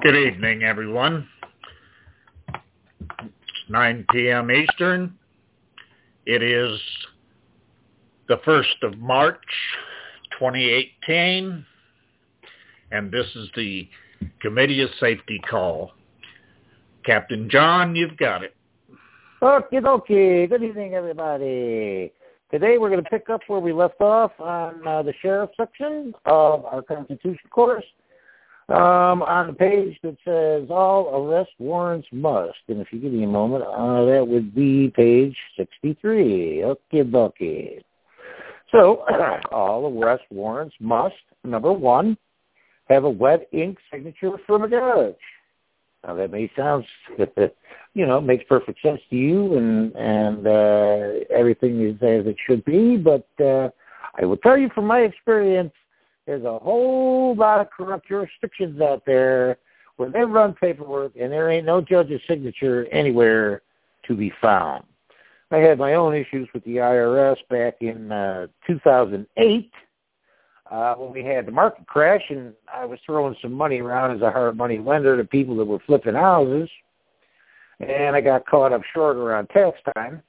Good evening, everyone. 9 p.m. Eastern. It is the 1st of March, 2018, and this is the Committee of Safety call. Captain John, you've got it. Okie dokie. Good evening, everybody. Today we're going to pick up where we left off on the sheriff section of our Constitution course. On the page that says all arrest warrants must. And if you give me a moment, that would be page 63. Okie dokie. So, all arrest warrants must, number one, have a wet ink signature from a judge. Now, that may sound, makes perfect sense to you and everything is as it should be, but I will tell you from my experience, there's a whole lot of corrupt jurisdictions out there where they run paperwork and there ain't no judge's signature anywhere to be found. I had my own issues with the IRS back in 2008 when we had the market crash and I was throwing some money around as a hard money lender to people that were flipping houses, and I got caught up short around tax time.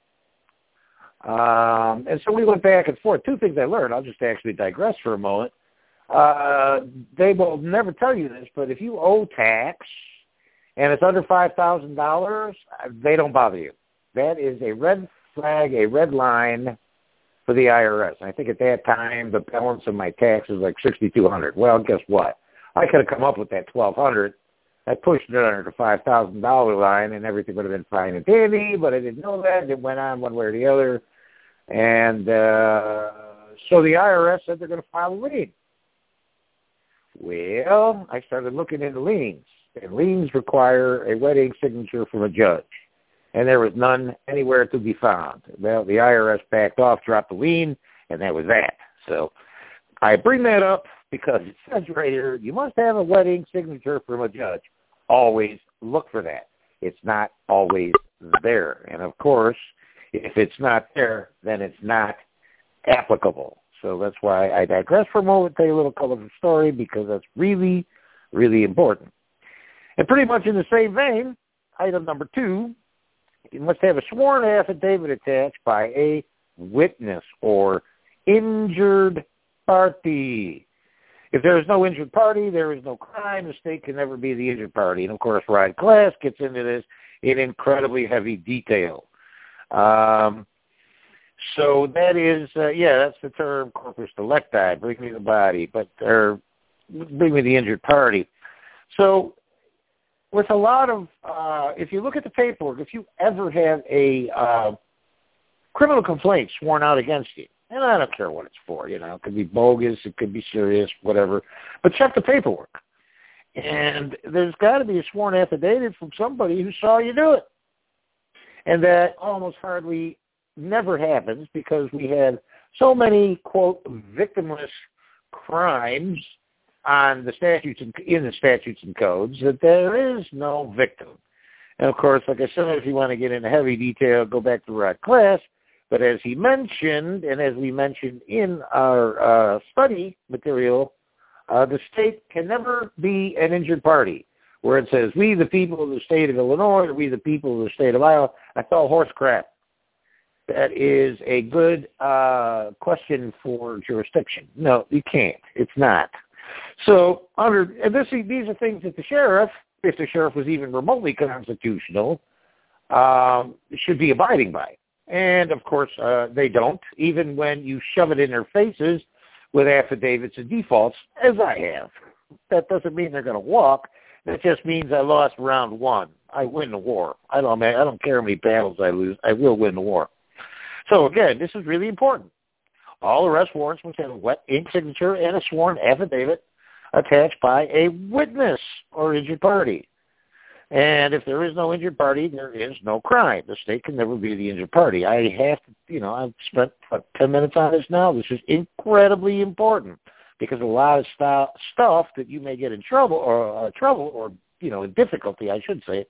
And so we went back and forth. Two things I learned. I'll just actually digress for a moment. They will never tell you this, but if you owe tax and it's under $5,000, they don't bother you. That is a red flag, a red line for the IRS. I think at that time the balance of my tax was like $6,200. Well, guess what? I could have come up with that $1,200. I pushed it under the $5,000 line, and everything would have been fine and dandy. But I didn't know that. It went on one way or the other, and so the IRS said they're going to file a lien. Well, I started looking into liens, and liens require a wet ink signature from a judge, and there was none anywhere to be found. Well, the IRS backed off, dropped the lien, and that was that. So I bring that up because it says right here, you must have a wet ink signature from a judge. Always look for that. It's not always there. And, of course, if it's not there, then it's not applicable. So that's why I digress for a moment, tell you a little colorful story, because that's really, really important. And pretty much in the same vein, item number 2, you must have a sworn affidavit attached by a witness or injured party. If there is no injured party, there is no crime. The state can never be the injured party. And, of course, Rod Glass gets into this in incredibly heavy detail. So that is, that's the term corpus delicti, bring me the body, or bring me the injured party. So with a lot of, if you look at the paperwork, if you ever have a criminal complaint sworn out against you, and I don't care what it's for, it could be bogus, it could be serious, whatever, but check the paperwork. And there's got to be a sworn affidavit from somebody who saw you do it. And that almost hardly never happens because we have so many, quote, victimless crimes on the statutes in the statutes and codes that there is no victim. And, of course, like I said, if you want to get into heavy detail, go back to Rod Glass. But as he mentioned, and as we mentioned in our study material, the state can never be an injured party. Where it says, we the people of the state of Illinois, or we the people of the state of Iowa, that's all horse crap. That is a good question for jurisdiction. No, you can't. It's not. So these are things that the sheriff, if the sheriff was even remotely constitutional, should be abiding by. And, of course, they don't, even when you shove it in their faces with affidavits and defaults, as I have. That doesn't mean they're going to walk. That just means I lost round 1. I win the war. I don't care how many battles I lose. I will win the war. So, again, this is really important. All arrest warrants must have a wet ink signature and a sworn affidavit attached by a witness or injured party. And if there is no injured party, there is no crime. The state can never be the injured party. I have to, I've spent 10 minutes on this now. This is incredibly important because a lot of stuff that you may get in trouble or in difficulty, I should say,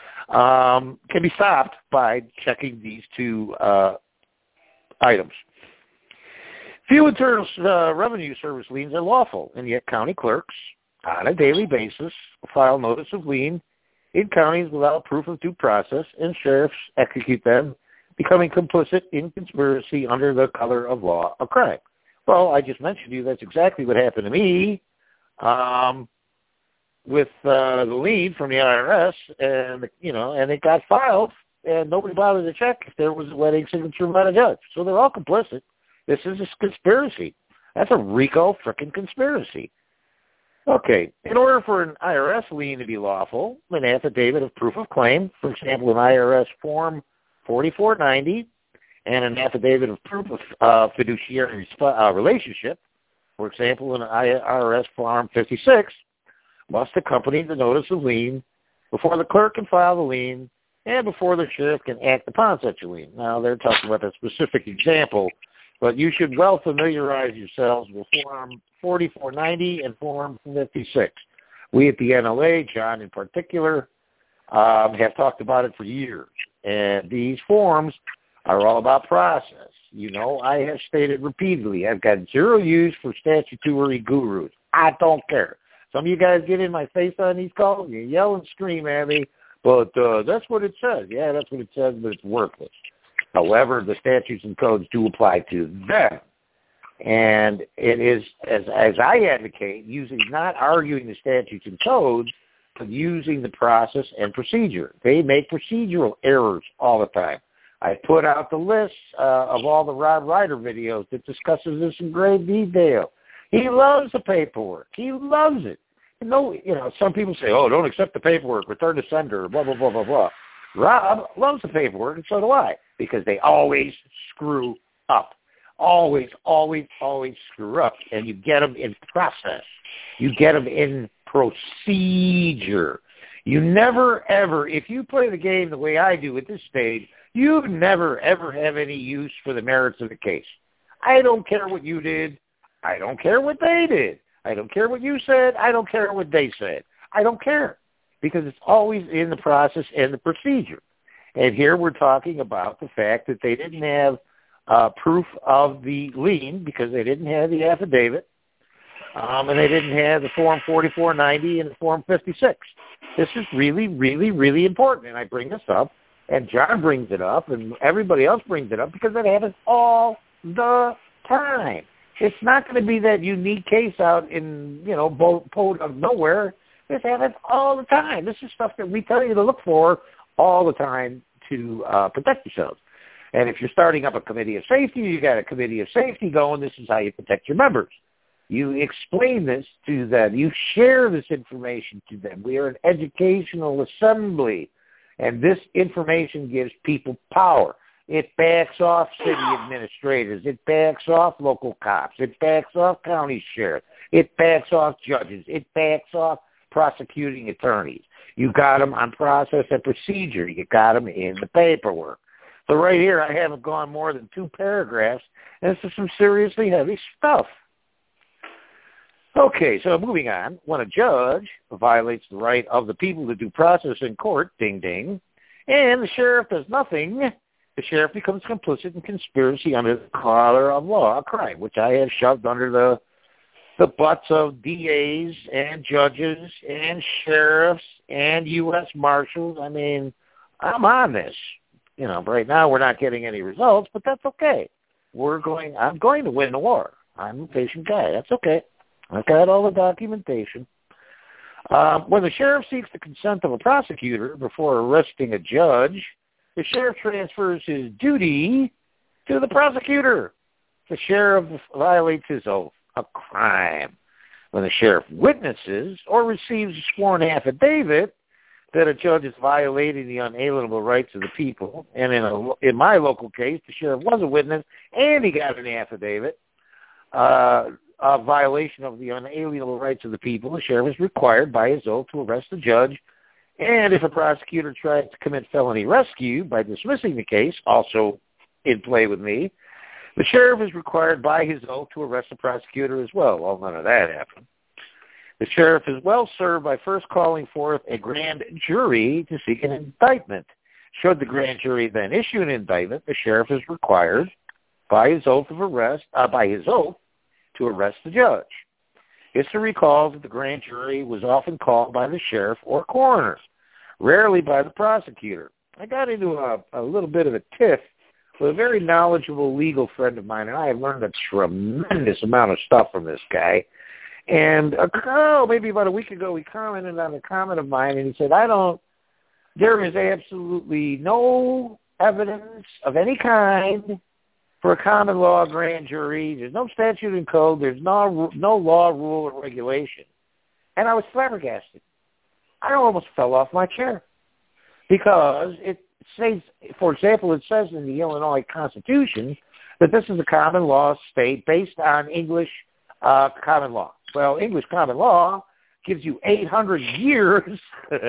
can be stopped by checking these 2 items. Few Internal Revenue Service liens are lawful, and yet county clerks, on a daily basis, file notice of lien in counties without proof of due process, and sheriffs execute them, becoming complicit in conspiracy under the color of law of crime. Well, I just mentioned to you that's exactly what happened to me with the lien from the IRS, and and it got filed, and nobody bothered to check if there was a wedding signature by the judge. So they're all complicit. This is a conspiracy. That's a RICO frickin' conspiracy. Okay, in order for an IRS lien to be lawful, an affidavit of proof of claim, for example, an IRS Form 4490, and an affidavit of proof of fiduciary relationship, for example, an IRS Form 56, must accompany the notice of lien before the clerk can file the lien and before the sheriff can act upon such a lien. Now, they're talking about a specific example, but you should well familiarize yourselves with Form 4490 and Form 56. We at the NLA, John in particular, have talked about it for years. And these forms are all about process. I have stated repeatedly, I've got zero use for statutory gurus. I don't care. Some of you guys get in my face on these calls, you yell and scream at me, but that's what it says. Yeah, that's what it says, but it's worthless. However, the statutes and codes do apply to them. And it is, as I advocate, not arguing the statutes and codes, but using the process and procedure. They make procedural errors all the time. I put out the list of all the Rod Ryder videos that discusses this in great detail. He loves the paperwork. He loves it. Some people say, oh, don't accept the paperwork, return to sender, blah, blah, blah, blah, blah. Rob loves the paperwork, and so do I, because they always screw up. Always, always, always screw up. And you get them in process. You get them in procedure. You never, ever, if you play the game the way I do at this stage, you never, ever have any use for the merits of the case. I don't care what you did. I don't care what they did. I don't care what you said. I don't care what they said. I don't care, because it's always in the process and the procedure. And here we're talking about the fact that they didn't have proof of the lien because they didn't have the affidavit, and they didn't have the Form 4490 and the Form 56. This is really, really, really important, and I bring this up, and John brings it up, and everybody else brings it up because it happens all the time. It's not going to be that unique case out in, out of nowhere. This happens all the time. This is stuff that we tell you to look for all the time to protect yourselves. And if you're starting up a committee of safety, you got a committee of safety going, this is how you protect your members. You explain this to them. You share this information to them. We are an educational assembly, and this information gives people power. It backs off city administrators. It backs off local cops. It backs off county sheriffs. It backs off judges. It backs off prosecuting attorneys. You got them on process and procedure. You got them in the paperwork. So right here, I haven't gone more than 2 paragraphs, and this is some seriously heavy stuff. Okay, so moving on. When a judge violates the right of the people to due process in court, ding, ding, and the sheriff does nothing, the sheriff becomes complicit in conspiracy under the color of law, a crime, which I have shoved under the butts of DAs and judges and sheriffs and U.S. Marshals. I mean, I'm on this. Right now we're not getting any results, but that's okay. I'm going to win the war. I'm a patient guy. That's okay. I've got all the documentation. When the sheriff seeks the consent of a prosecutor before arresting a judge, the sheriff transfers his duty to the prosecutor. The sheriff violates his oath, a crime. When the sheriff witnesses or receives a sworn affidavit that a judge is violating the unalienable rights of the people, and in my local case, the sheriff was a witness and he got an affidavit, a violation of the unalienable rights of the people, the sheriff is required by his oath to arrest the judge. And if a prosecutor tries to commit felony rescue by dismissing the case, also in play with me, the sheriff is required by his oath to arrest the prosecutor as well. Well, none of that happened. The sheriff is well served by first calling forth a grand jury to seek an indictment. Should the grand jury then issue an indictment, the sheriff is required by his oath to arrest the judge. History recalls that the grand jury was often called by the sheriff or coroner, rarely by the prosecutor. I got into a little bit of a tiff with a very knowledgeable legal friend of mine, and I have learned a tremendous amount of stuff from this guy. And maybe about a week ago, he commented on a comment of mine, and he said, there is absolutely no evidence of any kind for a common law grand jury. There's no statute and code. There's no law, rule, or regulation. And I was flabbergasted. I almost fell off my chair because it says, for example, it says in the Illinois Constitution that this is a common law state based on English common law. Well, English common law gives you 800 years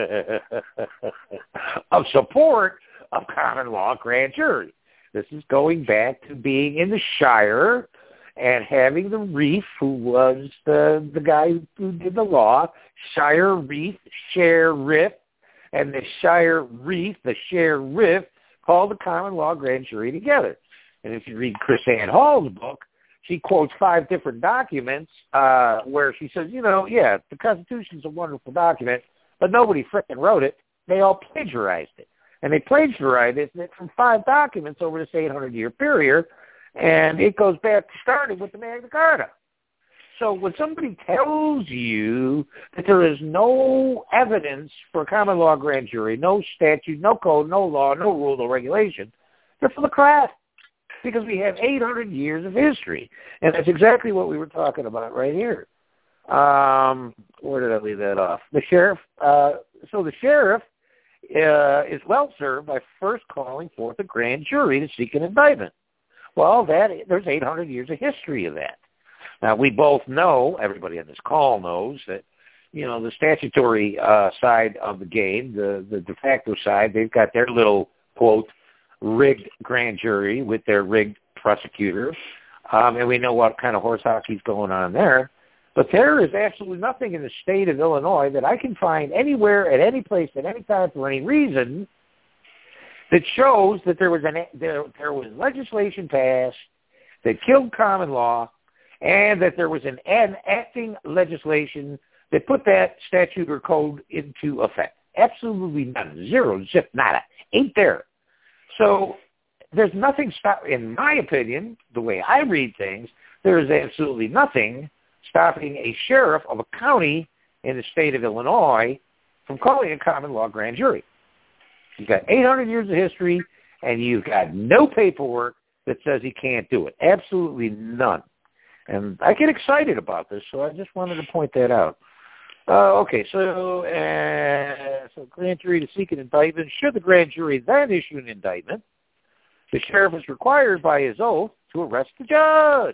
of support of common law grand jury. This is going back to being in the Shire and having the Reef, who was the guy who did the law, Shire Reef, Sheriff, and the Shire Reef, the Sheriff, called the common law grand jury together. And if you read Chris Ann Hall's book, she quotes 5 different documents where she says, the Constitution's a wonderful document, but nobody frickin' wrote it. They all plagiarized it. And they plagiarized it from 5 documents over this 800-year period, and it goes back, started with the Magna Carta. So when somebody tells you that there is no evidence for a common law grand jury, no statute, no code, no law, no rule, no regulation, they're full of crap. Because we have 800 years of history. And that's exactly what we were talking about right here. Where did I leave that off? The sheriff. So the sheriff is well served by first calling forth a grand jury to seek an indictment. Well, there's 800 years of history of that. Now, we both know, everybody on this call knows, that, the statutory side of the game, the de facto side, they've got their little, quote, rigged grand jury with their rigged prosecutor, and we know what kind of horse hockey's going on there. But there is absolutely nothing in the state of Illinois that I can find anywhere, at any place, at any time, for any reason, that shows that there was legislation passed that killed common law, and that there was an enacting legislation that put that statute or code into effect. Absolutely none. Zero, zip, nada. Ain't there. So there's nothing in my opinion, the way I read things, there is absolutely nothing stopping a sheriff of a county in the state of Illinois from calling a common law grand jury. You've got 800 years of history, and you've got no paperwork that says he can't do it. Absolutely none. And I get excited about this, so I just wanted to point that out. So grand jury to seek an indictment. Should the grand jury then issue an indictment, the sheriff is required by his oath to arrest the judge.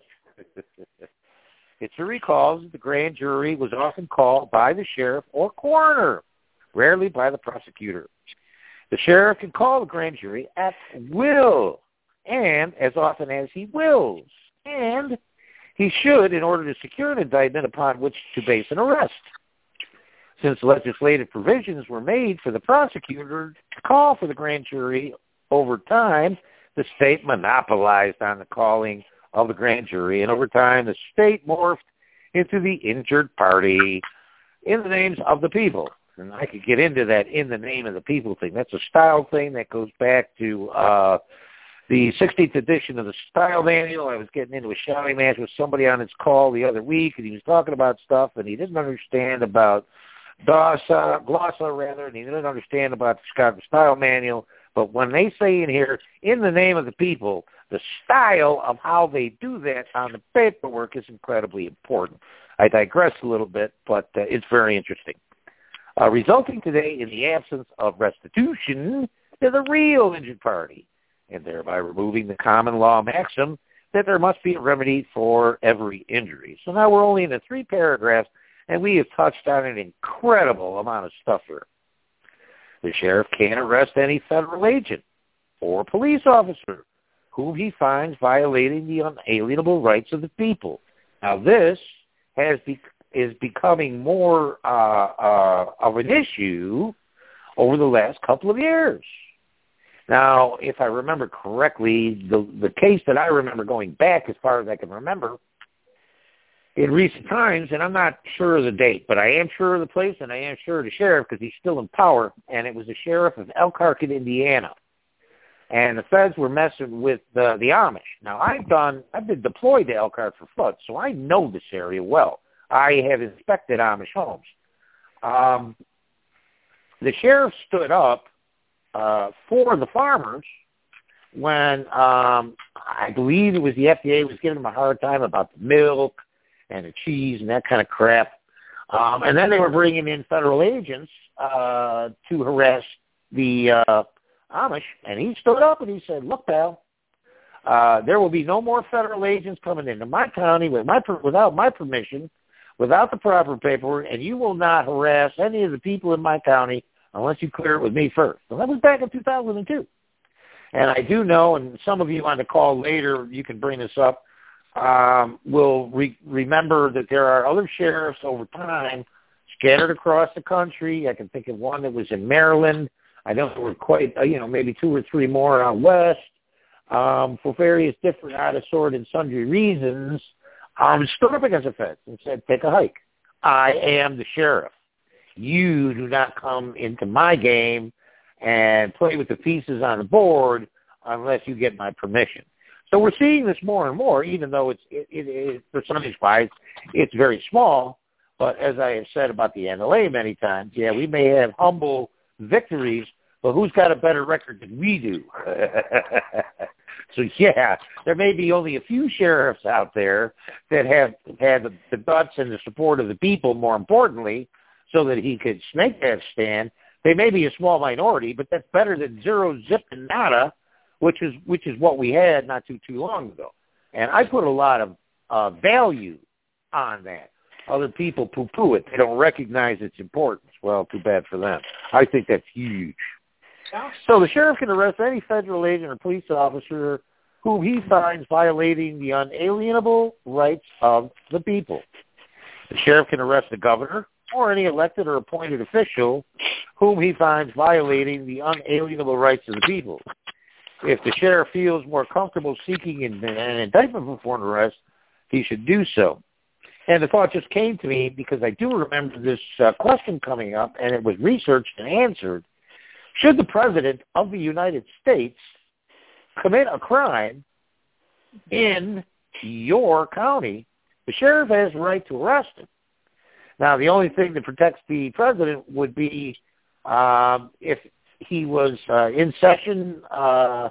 History recalls that the grand jury was often called by the sheriff or coroner, rarely by the prosecutor. The sheriff can call the grand jury at will and as often as he wills, and he should in order to secure an indictment upon which to base an arrest. Since legislative provisions were made for the prosecutor to call for the grand jury over time, the state monopolized on the calling of the grand jury, and over time the state morphed into the injured party in the names of the people. And I could get into that in the name of the people thing. That's a style thing that goes back to the 16th edition of the Style Manual. I was getting into a shouting match with somebody on his call the other week, and he was talking about stuff, and he didn't understand about glossa, and he didn't understand about the Chicago Style Manual. But when they say in here, in the name of the people, the style of how they do that on the paperwork is incredibly important. I digress a little bit, but it's very interesting. Resulting today in the absence of restitution to the real injured party, and thereby removing the common law maxim that there must be a remedy for every injury. So now we're only in the 3 paragraphs, and we have touched on an incredible amount of stuff here. The sheriff can't arrest any federal agent or police officer whom he finds violating the unalienable rights of the people. Now this is becoming more of an issue over the last couple of years. Now, if I remember correctly, the case that I remember going back as far as I can remember in recent times, and I'm not sure of the date, but I am sure of the place, and I am sure of the sheriff because he's still in power, and it was the sheriff of Elkhart, Indiana. And the feds were messing with the Amish. Now, I've been deployed to Elkhart for floods, so I know this area well. I have inspected Amish homes. The sheriff stood up for the farmers when I believe it was the FDA was giving them a hard time about the milk and the cheese and that kind of crap. And then they were bringing in federal agents to harass the Amish. And he stood up and he said, look, pal, there will be no more federal agents coming into my county without my permission, without the proper paperwork, and you will not harass any of the people in my county unless you clear it with me first. And that was back in 2002. And I do know, and some of you on the call later, you can bring this up, will remember that there are other sheriffs over time scattered across the country. I can think of one that was in Maryland. I know there were quite, maybe 2 or 3 more out west for various different out of sort and sundry reasons. Stood up against the feds and said, take a hike. I am the sheriff. You do not come into my game and play with the pieces on the board unless you get my permission. So we're seeing this more and more, even though it percentage-wise, it's very small. But as I have said about the NLA many times, yeah, we may have humble victories, but who's got a better record than we do? So, yeah, there may be only a few sheriffs out there that have had the guts and the support of the people, more importantly, so that he could make that stand. They may be a small minority, but that's better than zero, zip, and nada, which is what we had not too long ago. And I put a lot of value on that. Other people poo-poo it. They don't recognize its importance. Well, too bad for them. I think that's huge. So the sheriff can arrest any federal agent or police officer whom he finds violating the unalienable rights of the people. The sheriff can arrest the governor or any elected or appointed official whom he finds violating the unalienable rights of the people. If the sheriff feels more comfortable seeking an indictment before an arrest, he should do so. And the thought just came to me because I do remember this question coming up, and it was researched and answered. Should the President of the United States commit a crime in your county, the sheriff has the right to arrest him. Now, the only thing that protects the President would be if he was in session. I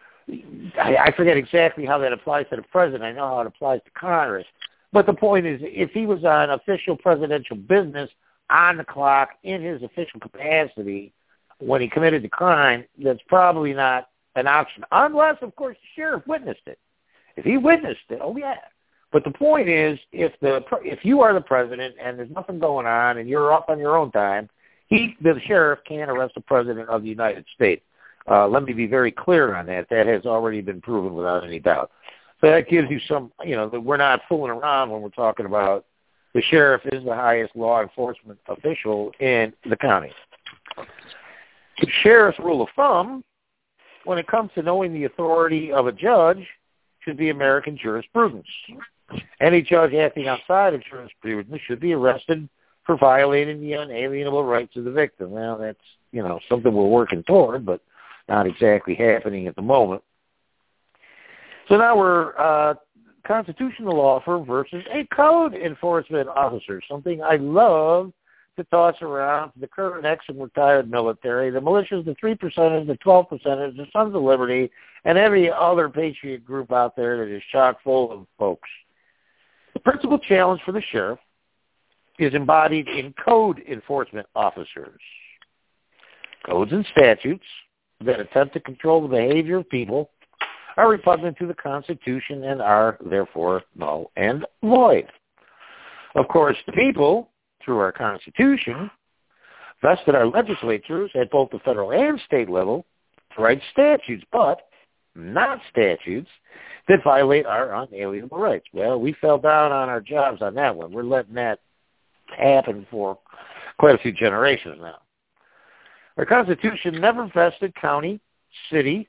forget exactly how that applies to the President. I know how it applies to Congress. But the point is, if he was on official presidential business on the clock in his official capacity when he committed the crime, that's probably not an option, unless, of course, the sheriff witnessed it. If he witnessed it, oh, yeah. But the point is, if you are the president and there's nothing going on and you're off on your own time, the sheriff can't arrest the President of the United States. Let me be very clear on that. That has already been proven without any doubt. So that gives you some, that we're not fooling around when we're talking about the sheriff is the highest law enforcement official in the county. The sheriff's rule of thumb, when it comes to knowing the authority of a judge, should be American jurisprudence. Any judge acting outside of jurisprudence should be arrested for violating the unalienable rights of the victim. Now, that's, something we're working toward, but not exactly happening at the moment. So now we're constitutional law versus a code enforcement officer, something I love to toss around to the current ex and retired military, the militias, the 3%ers, the 12%ers, the Sons of Liberty, and every other patriot group out there that is chock full of folks. The principal challenge for the sheriff is embodied in code enforcement officers. Codes and statutes that attempt to control the behavior of people are repugnant to the Constitution and are, therefore, null and void. Of course, the people, through our Constitution, vested our legislatures at both the federal and state level to write statutes, but not statutes that violate our unalienable rights. Well, we fell down on our jobs on that one. We're letting that happen for quite a few generations now. Our Constitution never vested county, city,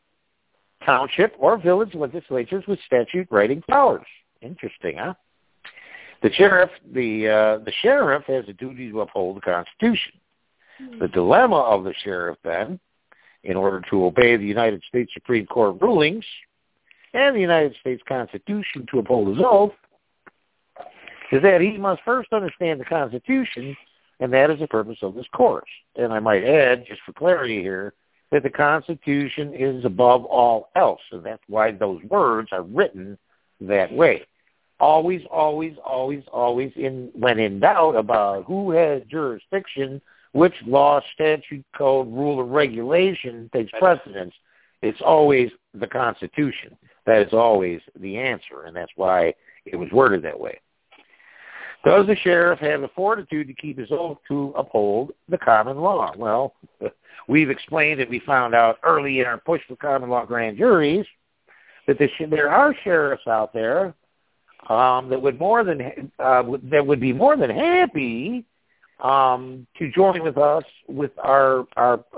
township, or village legislatures with statute writing powers. Interesting, huh? The sheriff has a duty to uphold the Constitution. The dilemma of the sheriff, then, in order to obey the United States Supreme Court rulings and the United States Constitution to uphold his oath, is that he must first understand the Constitution, and that is the purpose of this course. And I might add, just for clarity here, that the Constitution is above all else, and that's why those words are written that way. Always, always, always, always, when in doubt about who has jurisdiction, which law, statute, code, rule, or regulation takes precedence, it's always the Constitution. That is always the answer, and that's why it was worded that way. Does the sheriff have the fortitude to keep his oath to uphold the common law? Well, we've explained that we found out early in our push for common law grand juries that there are sheriffs out there that would be more than happy to join with us with our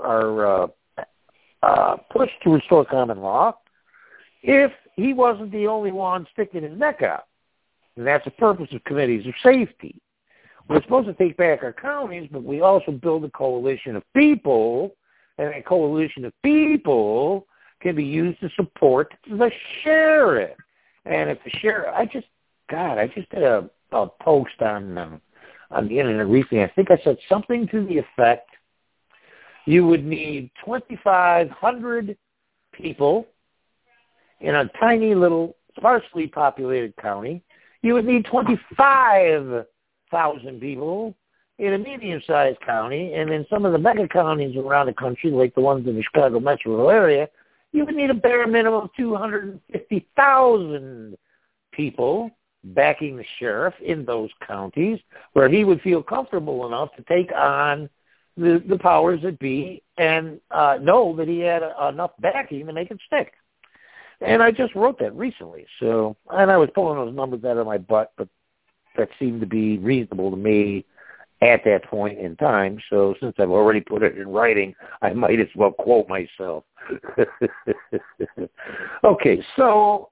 push to restore common law if he wasn't the only one sticking his neck out. And that's the purpose of committees of safety. We're supposed to take back our counties, but we also build a coalition of people, and a coalition of people can be used to support the sheriff. And if the sheriff, I just did a post on the internet recently. I think I said something to the effect, you would need 2,500 people in a tiny little sparsely populated county. You would need 25,000 people in a medium-sized county, and in some of the mega counties around the country, like the ones in the Chicago metro area, you would need a bare minimum of 250,000 people backing the sheriff in those counties where he would feel comfortable enough to take on the powers that be and know that he had enough backing to make it stick. And I just wrote that recently. So, and I was pulling those numbers out of my butt, but that seemed to be reasonable to me at that point in time. So since I've already put it in writing, I might as well quote myself. Okay, so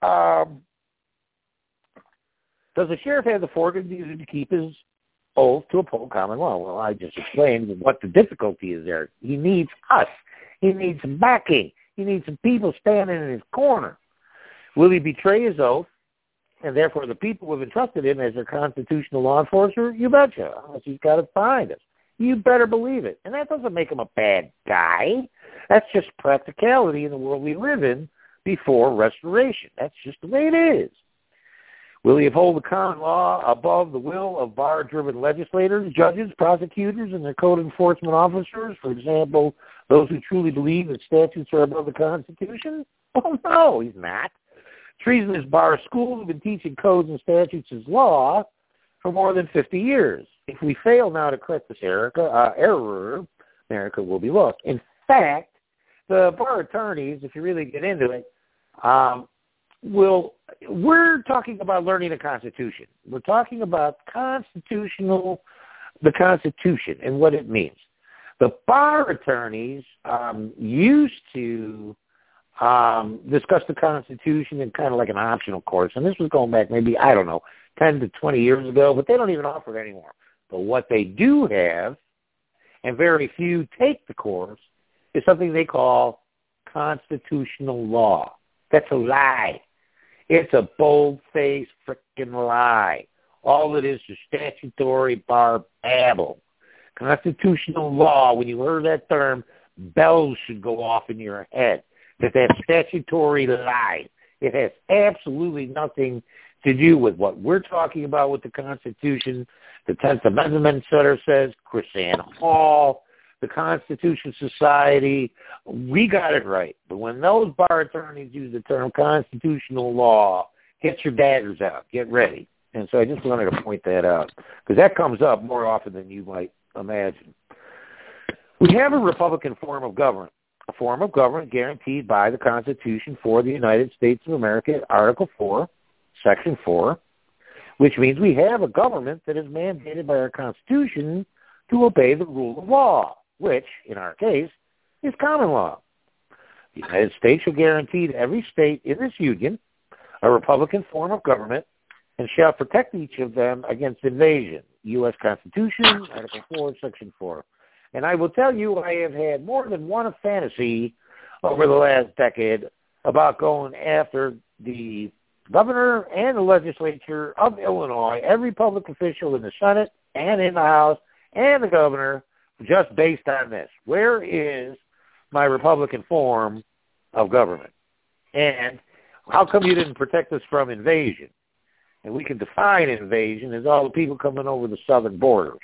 does the sheriff have the fortitude to keep his oath to uphold common law? Well, I just explained what the difficulty is there. He needs us. He needs some backing. He needs some people standing in his corner. Will he betray his oath, and therefore the people who have entrusted him as their constitutional law enforcer? You betcha, unless he's got it behind us. You better believe it. And that doesn't make him a bad guy. That's just practicality in the world we live in before restoration. That's just the way it is. Will he uphold the common law above the will of bar-driven legislators, judges, prosecutors, and their code enforcement officers? For example, those who truly believe that statutes are above the Constitution? Oh, no, he's not. Treasonous bar schools have been teaching codes and statutes as law for more than 50 years. If we fail now to correct this error, America will be lost. In fact, the bar attorneys, if you really get into it, we're talking about learning the Constitution. We're talking about the Constitution and what it means. The bar attorneys used to discuss the Constitution in kind of like an optional course, and this was going back maybe, 10 to 20 years ago, but they don't even offer it anymore. But what they do have, and very few take the course, is something they call constitutional law. That's a lie. It's a bold-faced frickin' lie. All it is statutory bar babble. Constitutional law, when you hear that term, bells should go off in your head. That's statutory lie. It has absolutely nothing to do with what we're talking about with the Constitution. The 10th Amendment says, Chrisanne Hall, the Constitution Society, we got it right. But when those bar attorneys use the term constitutional law, get your daggers out. Get ready. And so I just wanted to point that out, because that comes up more often than you might imagine. We have a Republican form of government, a form of government guaranteed by the Constitution for the United States of America, Article 4, Section 4, which means we have a government that is mandated by our Constitution to obey the rule of law, which, in our case, is common law. The United States shall guarantee to every state in this union a Republican form of government and shall protect each of them against invasion. U.S. Constitution, Article 4, Section 4. And I will tell you, I have had more than one fantasy over the last decade about going after the governor and the legislature of Illinois, every public official in the Senate and in the House and the governor, just based on this. Where is my Republican form of government? And how come you didn't protect us from invasion? And we can define invasion as all the people coming over the southern borders.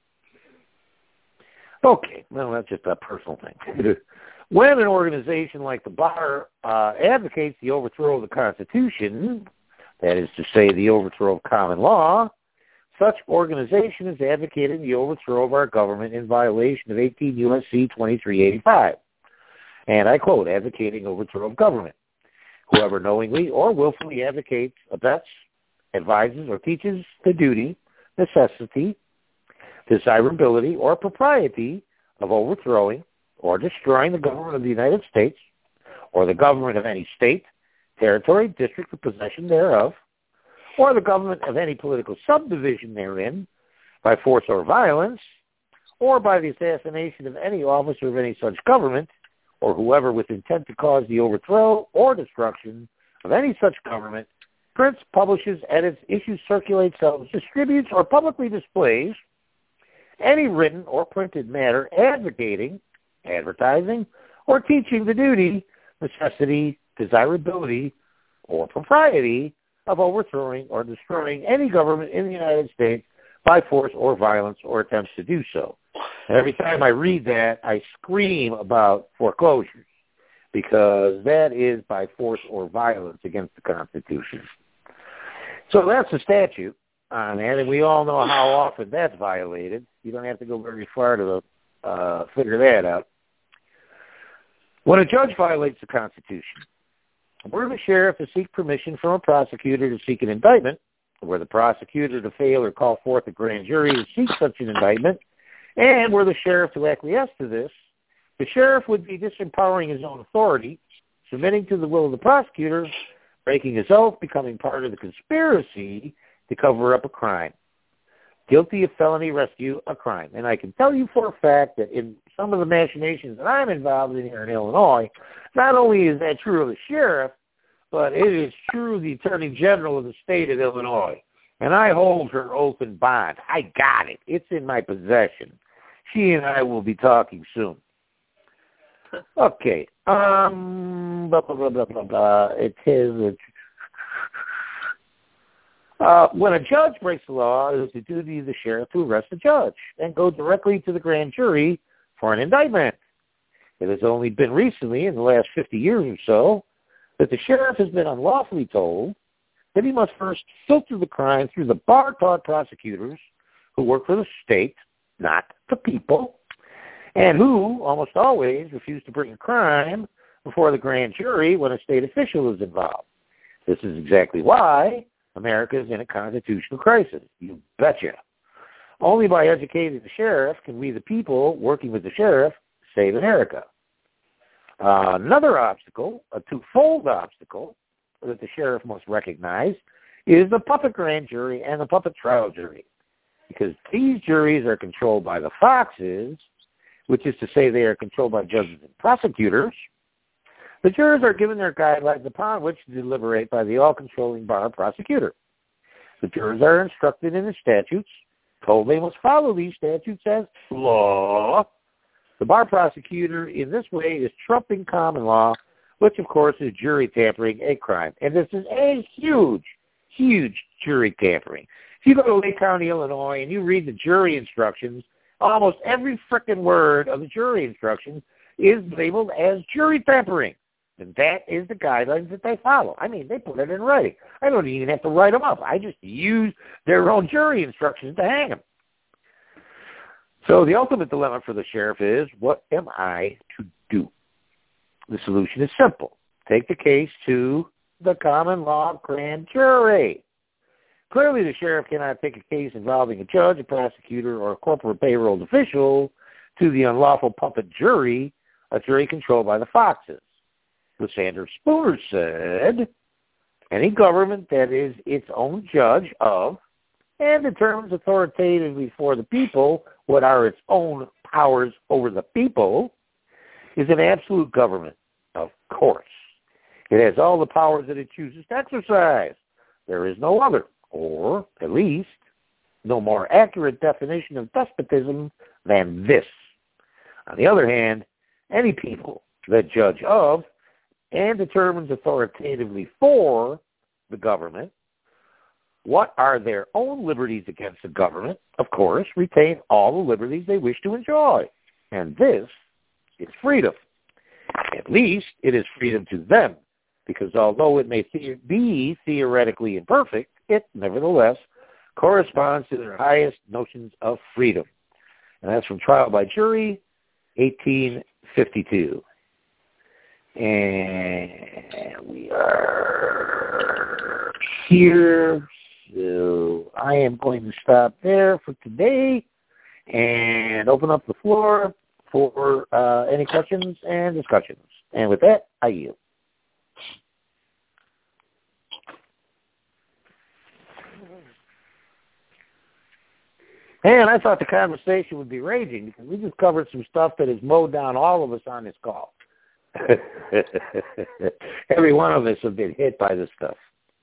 Okay, well, that's just a personal thing. When an organization like the Bar advocates the overthrow of the Constitution, that is to say the overthrow of common law, such organization is advocating the overthrow of our government in violation of 18 U.S.C. 2385. And I quote, advocating overthrow of government. Whoever knowingly or willfully advocates, abets, advises, or teaches the duty, necessity, desirability, or propriety of overthrowing or destroying the government of the United States or the government of any state, territory, district, or possession thereof, or the government of any political subdivision therein by force or violence, or by the assassination of any officer of any such government, or whoever with intent to cause the overthrow or destruction of any such government, prints, publishes, edits, issues, circulates, sells, distributes, or publicly displays any written or printed matter advocating, advertising, or teaching the duty, necessity, desirability, or propriety of overthrowing or destroying any government in the United States by force or violence or attempts to do so. And every time I read that, I scream about foreclosures because that is by force or violence against the Constitution. So that's the statute on that, and we all know how often that's violated. You don't have to go very far to figure that out. When a judge violates the Constitution, were the sheriff to seek permission from a prosecutor to seek an indictment, were the prosecutor to fail or call forth a grand jury to seek such an indictment, and were the sheriff to acquiesce to this, the sheriff would be disempowering his own authority, submitting to the will of the prosecutor, breaking his oath, becoming part of the conspiracy to cover up a crime. Guilty of felony rescue, a crime. And I can tell you for a fact that in some of the machinations that I'm involved in here in Illinois, not only is that true of the sheriff, but it is true of the Attorney General of the state of Illinois. And I hold her oath and bond. I got it. It's in my possession. She and I will be talking soon. Okay. Blah, blah, blah, blah, blah, blah. It is... when a judge breaks the law, it is the duty of the sheriff to arrest the judge and go directly to the grand jury for an indictment. It has only been recently, in the last 50 years or so, that the sheriff has been unlawfully told that he must first filter the crime through the bar-taught prosecutors who work for the state, not the people, and who almost always refuse to bring a crime before the grand jury when a state official is involved. This is exactly why America is in a constitutional crisis. You betcha. Only by educating the sheriff can we, the people, working with the sheriff, save America. Another obstacle, a twofold obstacle, that the sheriff must recognize is the puppet grand jury and the puppet trial jury. Because these juries are controlled by the foxes, which is to say they are controlled by judges and prosecutors. The jurors are given their guidelines upon which to deliberate by the all-controlling bar prosecutor. The jurors are instructed in the statutes, told they must follow these statutes as law. The bar prosecutor in this way is trumping common law, which of course is jury tampering, a crime. And this is a huge, huge jury tampering. If you go to Lake County, Illinois, and you read the jury instructions, almost every frickin' word of the jury instructions is labeled as jury tampering. And that is the guidelines that they follow. I mean, they put it in writing. I don't even have to write them up. I just use their own jury instructions to hang them. So the ultimate dilemma for the sheriff is, what am I to do? The solution is simple. Take the case to the common law grand jury. Clearly, the sheriff cannot take a case involving a judge, a prosecutor, or a corporate payroll official to the unlawful puppet jury, a jury controlled by the foxes. Lysander Spooner said, Any government that is its own judge of and determines authoritatively for the people what are its own powers over the people is an absolute government, of course. It has all the powers that it chooses to exercise. There is no other, or at least no more accurate definition of despotism than this. On the other hand, any people that judge of and determines authoritatively for the government what are their own liberties against the government, of course, retain all the liberties they wish to enjoy. And this is freedom. At least it is freedom to them, because although it may be theoretically imperfect, it nevertheless corresponds to their highest notions of freedom. And that's from Trial by Jury, 1852. And we are here. So I am going to stop there for today and open up the floor for any questions and discussions. And with that, I yield. And I thought the conversation would be raging because we just covered some stuff that has mowed down all of us on this call. Every one of us have been hit by this stuff.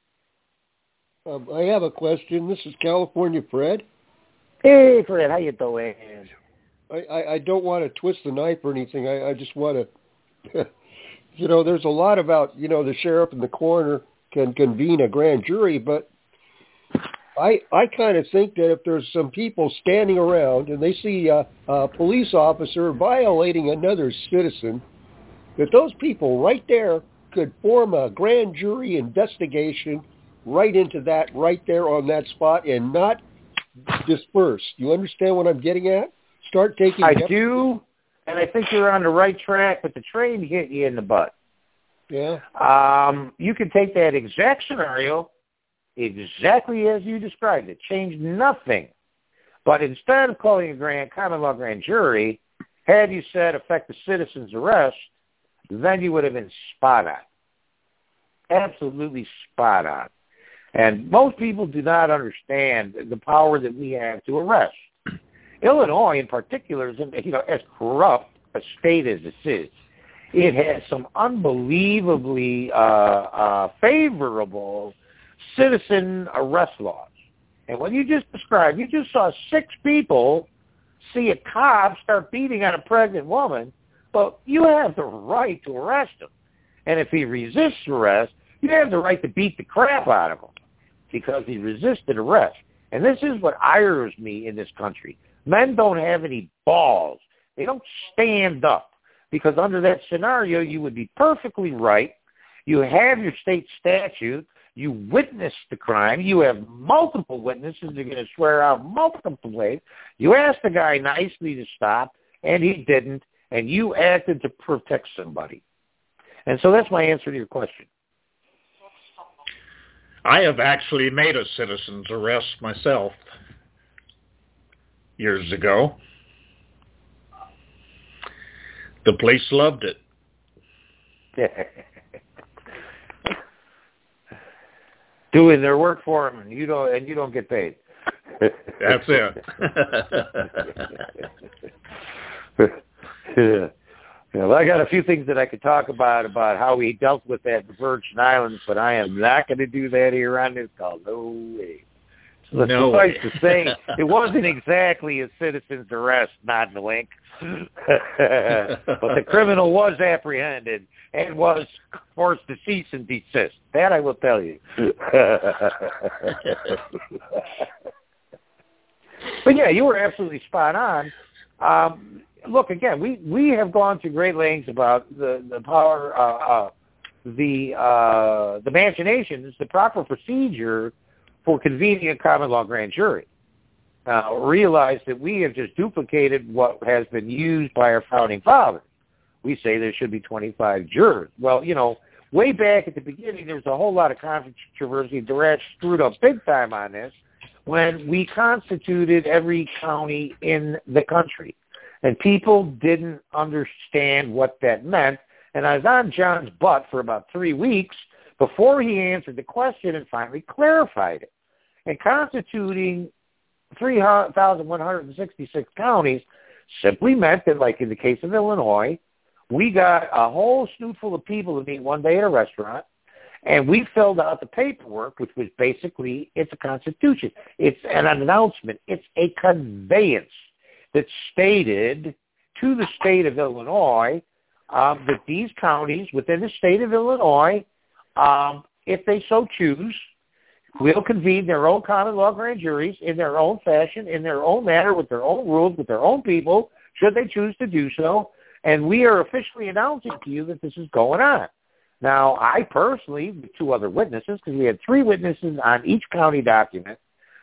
I have a question. This is California Fred. Hey, Fred, how you doing? I don't want to twist the knife or anything. I just want to, there's a lot about, the sheriff and the coroner can convene a grand jury, but I kind of think that if there's some people standing around and they see a police officer violating another citizen, that those people right there could form a grand jury investigation right into that, right there on that spot, and not disperse. You understand what I'm getting at? Start taking... I do, and I think you're on the right track, but the train hit you in the butt. Yeah. You can take that exact scenario exactly as you described it. Change nothing. But instead of calling a common law grand jury, had you said affect the citizen's arrest, then you would have been spot on. Absolutely spot on. And most people do not understand the power that we have to arrest. Illinois, in particular, is as corrupt a state as this is. It has some unbelievably favorable citizen arrest laws. And what you just described, you just saw 6 people see a cop start beating on a pregnant woman, but you have the right to arrest him. And if he resists arrest, you have the right to beat the crap out of him because he resisted arrest. And this is what ires me in this country. Men don't have any balls. They don't stand up because under that scenario, you would be perfectly right. You have your state statute. You witnessed the crime. You have multiple witnesses. They're going to swear out multiple ways. You asked the guy nicely to stop, and he didn't, and you acted to protect somebody. And so that's my answer to your question. I have actually made a citizen's arrest myself years ago. The police loved it. Doing their work for them, and you don't get paid. That's it. Well, I got a few things that I could talk about how he dealt with that in the Virgin Islands, but I am not going to do that here on this call. No way. So suffice to say, it wasn't exactly a citizen's arrest, nod and a wink. But the criminal was apprehended and was forced to cease and desist. That I will tell you. But yeah, you were absolutely spot on. Look, again, we have gone to great lengths about the power, the machinations, the proper procedure for convening a common law grand jury. Realize that we have just duplicated what has been used by our founding fathers. We say there should be 25 jurors. Well, way back at the beginning, there was a whole lot of controversy. Durant screwed up big time on this when we constituted every county in the country. And people didn't understand what that meant. And I was on John's butt for about 3 weeks before he answered the question and finally clarified it. And constituting 3,166 counties simply meant that, like in the case of Illinois, we got a whole snootful of people to meet one day at a restaurant, and we filled out the paperwork, which was basically, it's a constitution. It's an announcement. It's a conveyance that stated to the state of Illinois that these counties within the state of Illinois, if they so choose, will convene their own common law grand juries in their own fashion, in their own manner, with their own rules, with their own people, should they choose to do so. And we are officially announcing to you that this is going on. Now, I personally, with 2 other witnesses, because we had 3 witnesses on each county document,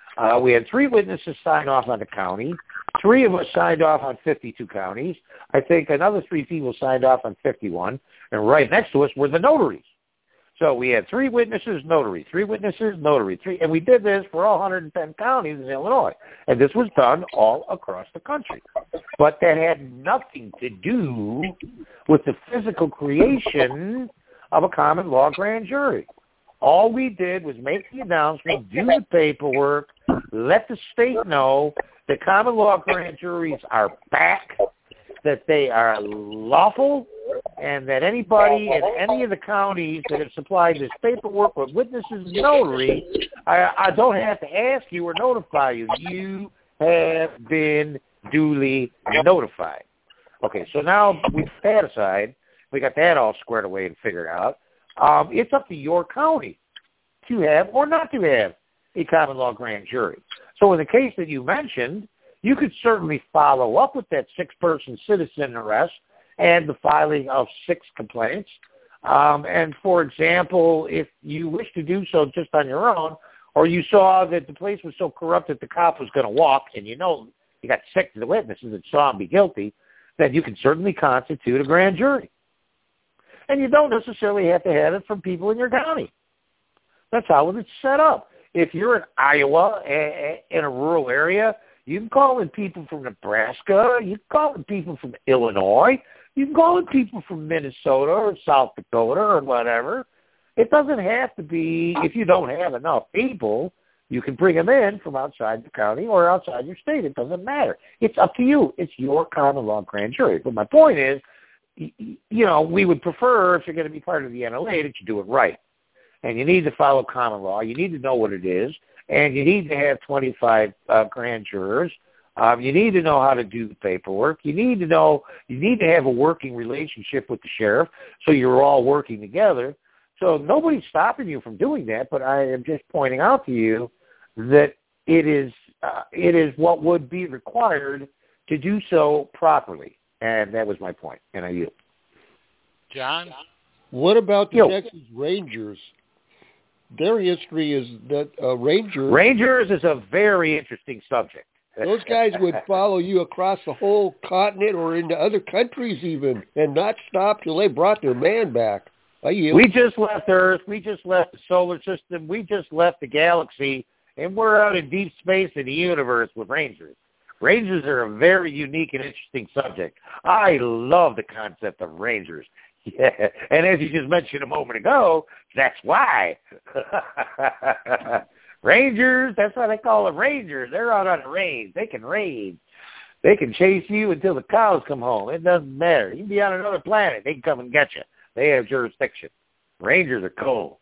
we had 3 witnesses sign off on the county. 3 of us signed off on 52 counties. I think another 3 people signed off on 51. And right next to us were the notaries. So we had 3 witnesses, notary, 3 witnesses, notary, 3. And we did this for all 110 counties in Illinois. And this was done all across the country. But that had nothing to do with the physical creation of a common law grand jury. All we did was make the announcement, do the paperwork, let the state know that common law grand juries are back, that they are lawful, and that anybody in any of the counties that have supplied this paperwork with witnesses and notary, I don't have to ask you or notify you. You have been duly notified. Okay, so now we put that aside. We got that all squared away and figured out. It's up to your county to have or not to have a common law grand jury. So in the case that you mentioned, you could certainly follow up with that 6-person citizen arrest and the filing of 6 complaints. And for example, if you wish to do so just on your own, or you saw that the place was so corrupt that the cop was going to walk, and you know you got sick to the witnesses that saw him be guilty, then you can certainly constitute a grand jury. And you don't necessarily have to have it from people in your county. That's how it's set up. If you're in Iowa, in a rural area, you can call in people from Nebraska. You can call in people from Illinois. You can call in people from Minnesota or South Dakota or whatever. It doesn't have to be, if you don't have enough people, you can bring them in from outside the county or outside your state. It doesn't matter. It's up to you. It's your common law grand jury. But my point is, you know, we would prefer, if you're going to be part of the NLA, that you do it right. And you need to follow common law. You need to know what it is. And you need to have 25 grand jurors. You need to know how to do the paperwork. You need to have a working relationship with the sheriff so you're all working together. So nobody's stopping you from doing that, but I am just pointing out to you that it is what would be required to do so properly. And that was my point, and I yield. John? What about the Texas Rangers? Their history is that Rangers is a very interesting subject. Those guys would follow you across the whole continent or into other countries even, and not stop till they brought their man back. We just left Earth. We just left the solar system. We just left the galaxy, and we're out in deep space in the universe with Rangers. Rangers are a very unique and interesting subject. I love the concept of Rangers. Yeah. And as you just mentioned a moment ago, that's why. Rangers, that's why they call them Rangers. They're out on the range. They can raid. They can chase you until the cows come home. It doesn't matter. You can be on another planet. They can come and get you. They have jurisdiction. Rangers are cool.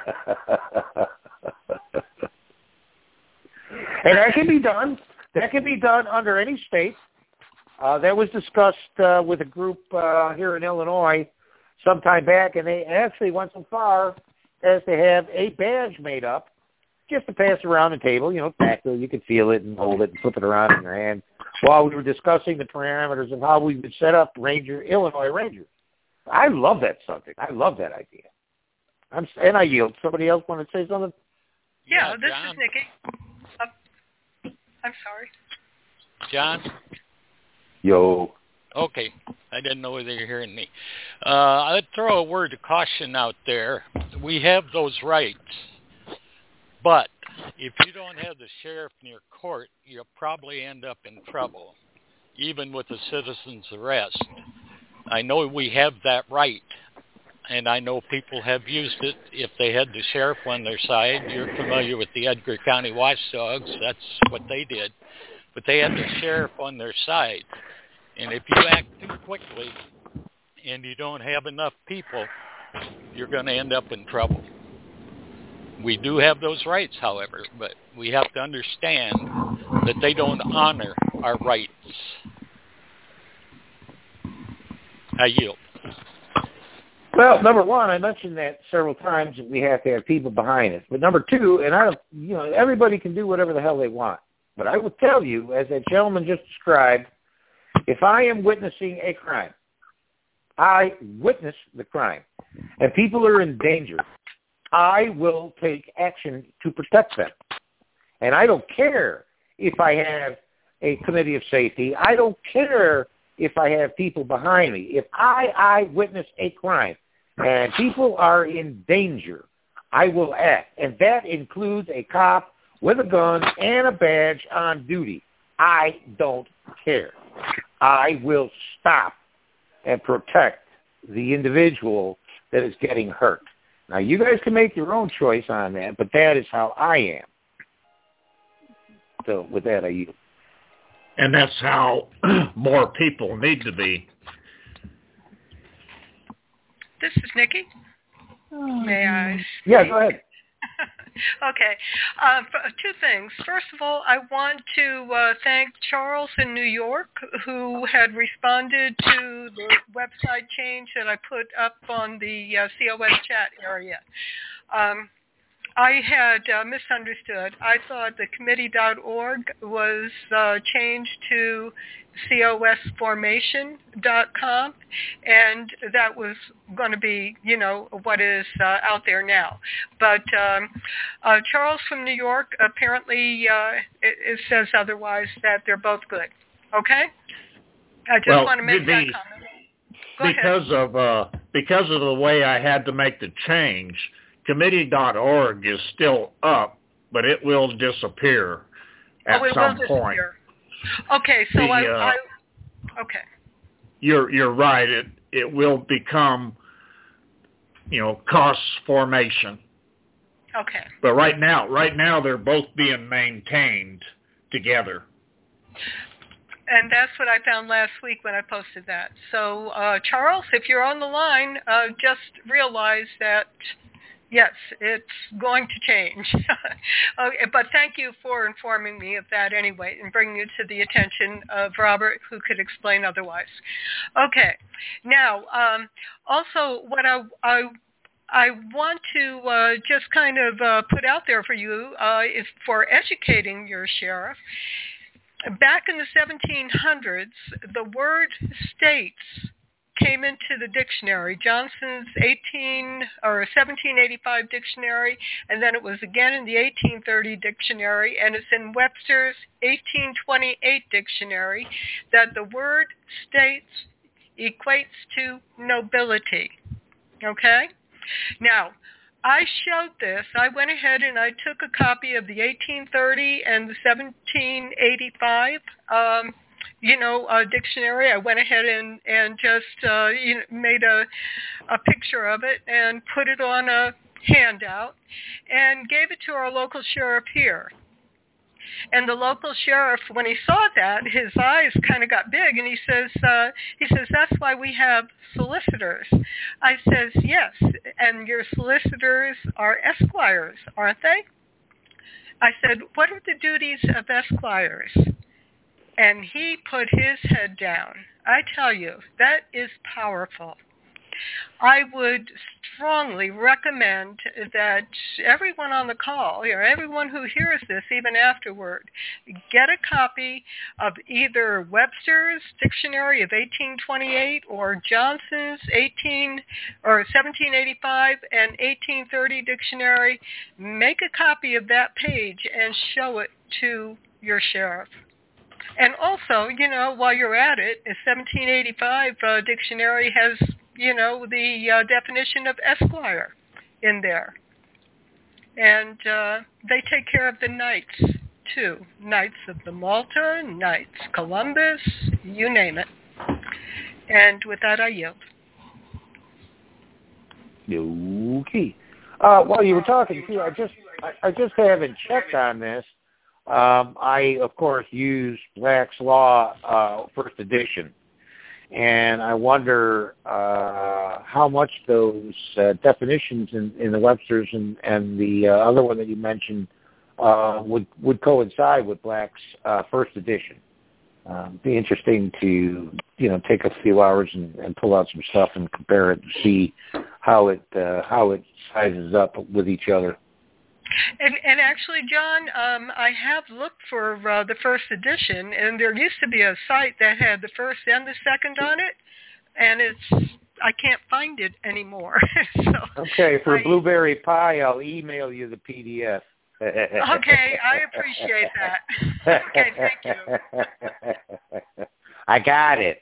And that can be done. That can be done under any state. That was discussed with a group here in Illinois some time back, and they actually went so far as to have a badge made up just to pass around the table, you know, tactile. You could feel it and hold it and flip it around in your hand while we were discussing the parameters of how we would set up Illinois Rangers. I love that subject. I love that idea. And I yield. Somebody else want to say something? Yeah, this is Nikki. I'm sorry. John? Yo. Okay. I didn't know whether you're hearing me. I'd throw a word of caution out there. We have those rights. But if you don't have the sheriff near court, you'll probably end up in trouble, even with a citizen's arrest. I know we have that right. and I know people have used it if they had the sheriff on their side. You're familiar with the Edgar County Watchdogs. That's what they did. But they had the sheriff on their side. And if you act too quickly and you don't have enough people, you're going to end up in trouble. We do have those rights, however, but we have to understand that they don't honor our rights. I yield. Well, number one, I mentioned that several times that we have to have people behind us. But number two, and everybody can do whatever the hell they want. But I will tell you, as that gentleman just described, if I am witnessing a crime, I witness the crime, and people are in danger, I will take action to protect them. And I don't care if I have a committee of safety. I don't care if I have people behind me. If I witness a crime and people are in danger, I will act. And that includes a cop with a gun and a badge on duty. I don't care. I will stop and protect the individual that is getting hurt. Now, you guys can make your own choice on that, but that is how I am. So with that, I yield. And that's how more people need to be. This is Nikki. May I? Yeah, go ahead. Okay. Two things. First of all, I want to thank Charles in New York, who had responded to the website change that I put up on the COS chat area. I had misunderstood. I thought the committee.org was changed to cosformation.com, and that was going to be, what is out there now. But Charles from New York, apparently it says otherwise, that they're both good. Okay? I just want to make that comment. Because of the way I had to make the change, committee.org is still up, but it will disappear at some point. Okay, so okay. You're right. It will become, cost formation. Okay. But right now they're both being maintained together. And that's what I found last week when I posted that. So, Charles, if you're on the line, just realize that yes, it's going to change. Okay, but thank you for informing me of that anyway and bringing it to the attention of Robert, who could explain otherwise. Okay. Now, also what I want to just kind of put out there for you is for educating your sheriff. Back in the 1700s, the word states came into the dictionary, Johnson's 1785 dictionary, and then it was again in the 1830 dictionary, and it's in Webster's 1828 dictionary, that the word states equates to nobility. Okay? Now, I showed this. I went ahead and I took a copy of the 1830 and the 1785 dictionary. I went ahead and just made a picture of it and put it on a handout and gave it to our local sheriff here. And the local sheriff, when he saw that, his eyes kind of got big, and he says, that's why we have solicitors. I says, yes, and your solicitors are esquires, aren't they? I said, what are the duties of esquires? And he put his head down. I tell you, that is powerful. I would strongly recommend that everyone on the call, everyone who hears this even afterward, get a copy of either Webster's Dictionary of 1828 or Johnson's 1785 and 1830 dictionary. Make a copy of that page and show it to your sheriff. And also, while you're at it, a 1785 dictionary has the definition of esquire in there. And they take care of the knights, too. Knights of the Malta, Knights Columbus, you name it. And with that, I yield. Okay. While you were talking too, I just haven't checked on this. I of course use Black's Law First Edition, and I wonder how much those definitions in the Webster's and the other one that you mentioned would coincide with Black's First Edition. Be interesting to take a few hours and pull out some stuff and compare it and see how it sizes up with each other. And actually, John, I have looked for the first edition, and there used to be a site that had the first and the second on it, and I can't find it anymore. So okay, for Blueberry Pie, I'll email you the PDF. Okay, I appreciate that. Okay, thank you. I got it.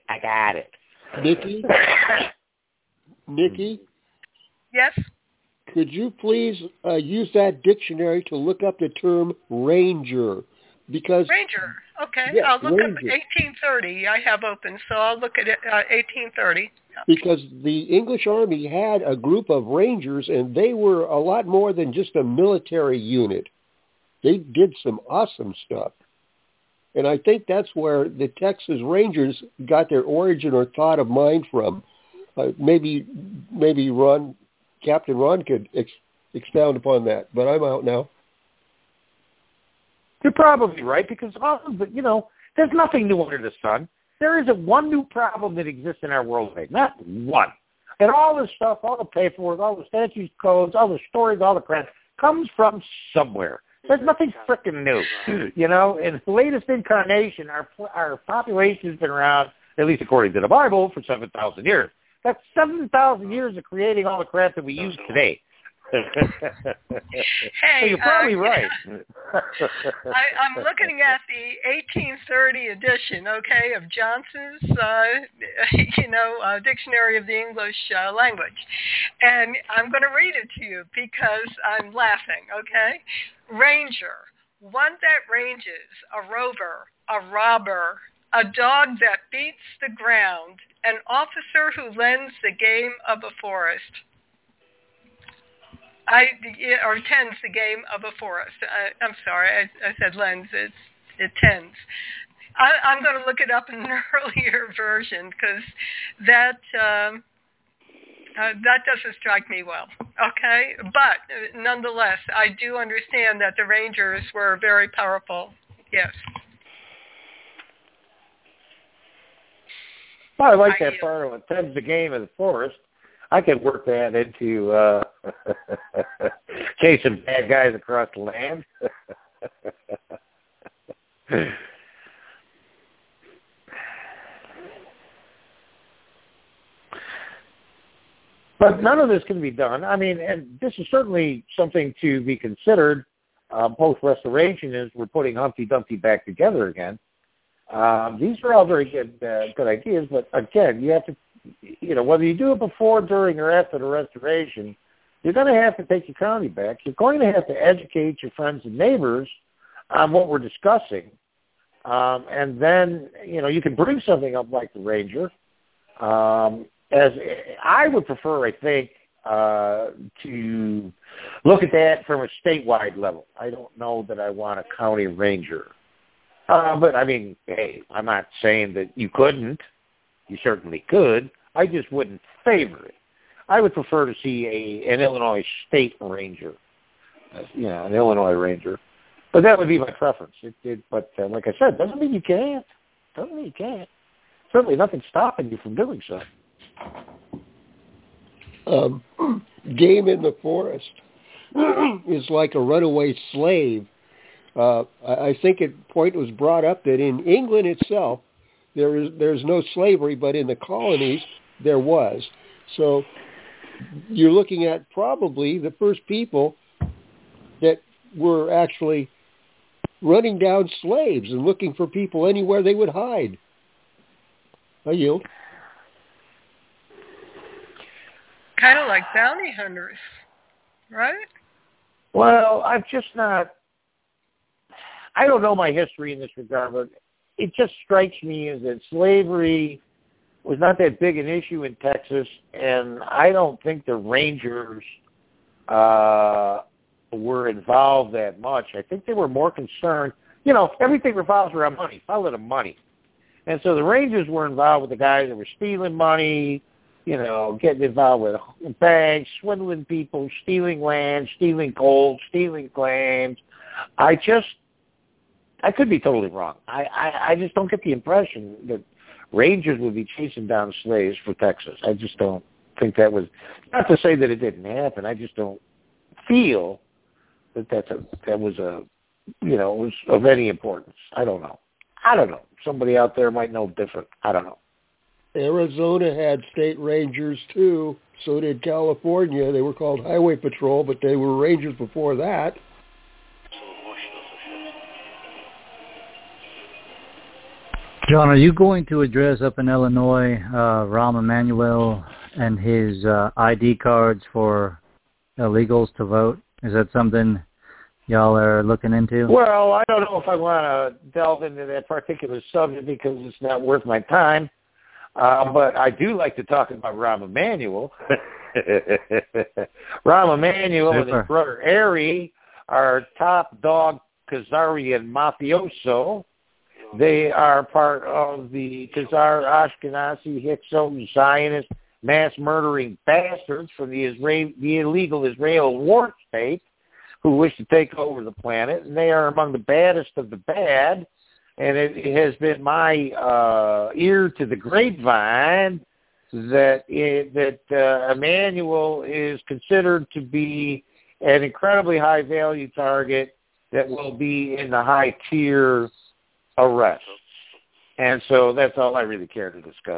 Nikki? Yes? Could you please use that dictionary to look up the term ranger? Because Ranger. Okay, yes, I'll look ranger. up 1830. I have open, so I'll look at it, 1830. Because the English Army had a group of rangers, and they were a lot more than just a military unit. They did some awesome stuff. And I think that's where the Texas Rangers got their origin or thought of mind from. Maybe Captain Ron could expound upon that, but I'm out now. You're probably right, because there's nothing new under the sun. There isn't one new problem that exists in our world today. Not one. And all this stuff, all the paperwork, all the statutes, codes, all the stories, all the crap comes from somewhere. There's nothing frickin' new. In the latest incarnation, our population has been around, at least according to the Bible, for 7,000 years. That's 7,000 years of creating all the crap that we use today. Hey, so you're probably right. I'm looking at the 1830 edition, okay, of Johnson's, Dictionary of the English Language. And I'm going to read it to you because I'm laughing, okay? Ranger, one that ranges, a rover, a robber, a dog that beats the ground, an officer who lends the game of a forest. Or tends the game of a forest. I'm sorry, I said lends. It tends. I'm going to look it up in an earlier version because that doesn't strike me well. Okay, but nonetheless, I do understand that the Rangers were very powerful. Yes. Well, I like that part of it. Tends the game of the forest. I could work that into chasing bad guys across the land. But none of this can be done. I mean, and this is certainly something to be considered post-restoration as we're putting Humpty Dumpty back together again. These are all very good ideas, but again, you have to, whether you do it before, during, or after the restoration, you're going to have to take your county back. You're going to have to educate your friends and neighbors on what we're discussing. And then, you can bring something up like the Ranger. As I would prefer, I think, to look at that from a statewide level. I don't know that I want a county ranger. But, I mean, hey, I'm not saying that you couldn't. You certainly could. I just wouldn't favor it. I would prefer to see an Illinois state ranger, an Illinois ranger. But that would be my preference. But like I said, doesn't mean you can't. Doesn't mean you can't. Certainly nothing's stopping you from doing so. Game in the forest is like a runaway slave. I think a point was brought up that in England itself, there's no slavery, but in the colonies there was. So you're looking at probably the first people that were actually running down slaves and looking for people anywhere they would hide. I yield. Kind of like bounty hunters, right? Well, I don't know my history in this regard, but it just strikes me as that slavery was not that big an issue in Texas, and I don't think the Rangers were involved that much. I think they were more concerned. You know, everything revolves around money. Follow the money. And so the Rangers were involved with the guys that were stealing money, you know, getting involved with banks, swindling people, stealing land, stealing gold, stealing claims. I could be totally wrong. I just don't get the impression that Rangers would be chasing down slaves for Texas. I just don't think that was, not to say that it didn't happen. I just don't feel that was of any importance. I don't know. Somebody out there might know different. I don't know. Arizona had state rangers too. So did California. They were called Highway Patrol, but they were rangers before that. John, are you going to address up in Illinois Rahm Emanuel and his ID cards for illegals to vote? Is that something y'all are looking into? Well, I don't know if I want to delve into that particular subject because it's not worth my time. But I do like to talk about Rahm Emanuel. Rahm Emanuel and his brother Ari are top dog Khazarian mafioso. They are part of the Khazar Ashkenazi Hyksos Zionist mass murdering bastards from the illegal Israel war state who wish to take over the planet, and they are among the baddest of the bad. And it has been my ear to the grapevine that Emanuel is considered to be an incredibly high-value target that will be in the high-tier arrests. And so that's all I really care to discuss.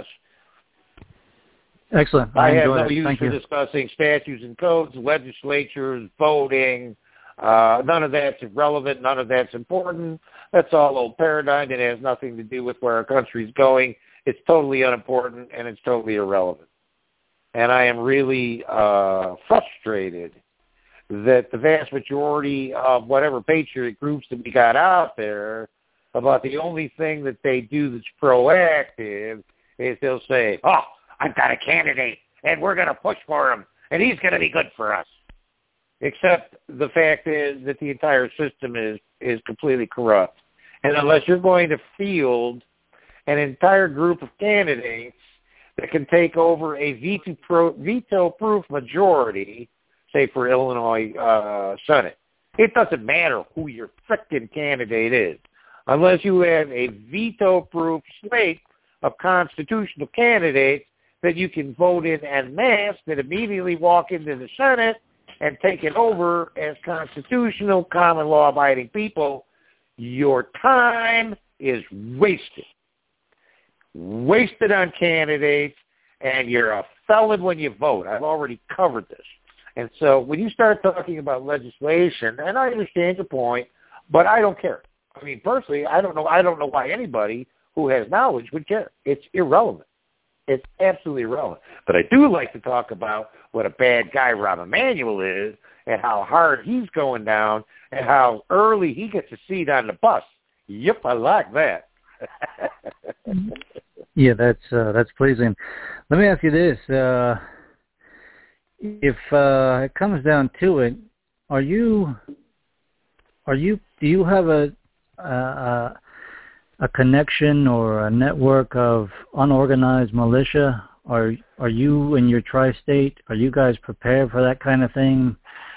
Excellent. I have no use for discussing statutes and codes, legislatures, voting. None of that's irrelevant. None of that's important. That's all old paradigm. It has nothing to do with where our country's going. It's totally unimportant, and it's totally irrelevant. And I am really frustrated that the vast majority of whatever patriot groups that we got out there, about the only thing that they do that's proactive is they'll say, oh, I've got a candidate, and we're going to push for him, and he's going to be good for us. Except the fact is that the entire system is completely corrupt. And unless you're going to field an entire group of candidates that can take over a veto-proof majority, say for Illinois Senate, it doesn't matter who your frickin' candidate is. Unless you have a veto-proof slate of constitutional candidates that you can vote in en masse that immediately walk into the Senate and take it over as constitutional, common law-abiding people, your time is wasted. Wasted on candidates, and you're a felon when you vote. I've already covered this. And so when you start talking about legislation, and I understand your point, but I don't care. I mean, personally, I don't know why anybody who has knowledge would care. It's irrelevant. It's absolutely irrelevant. But I do like to talk about what a bad guy Rahm Emanuel is and how hard he's going down and how early he gets a seat on the bus. Yep, I like that. Yeah, that's pleasing. Let me ask you this. If it comes down to it, do you have a connection or a network of unorganized militia? Are you in your tri-state? Are you guys prepared for that kind of thing?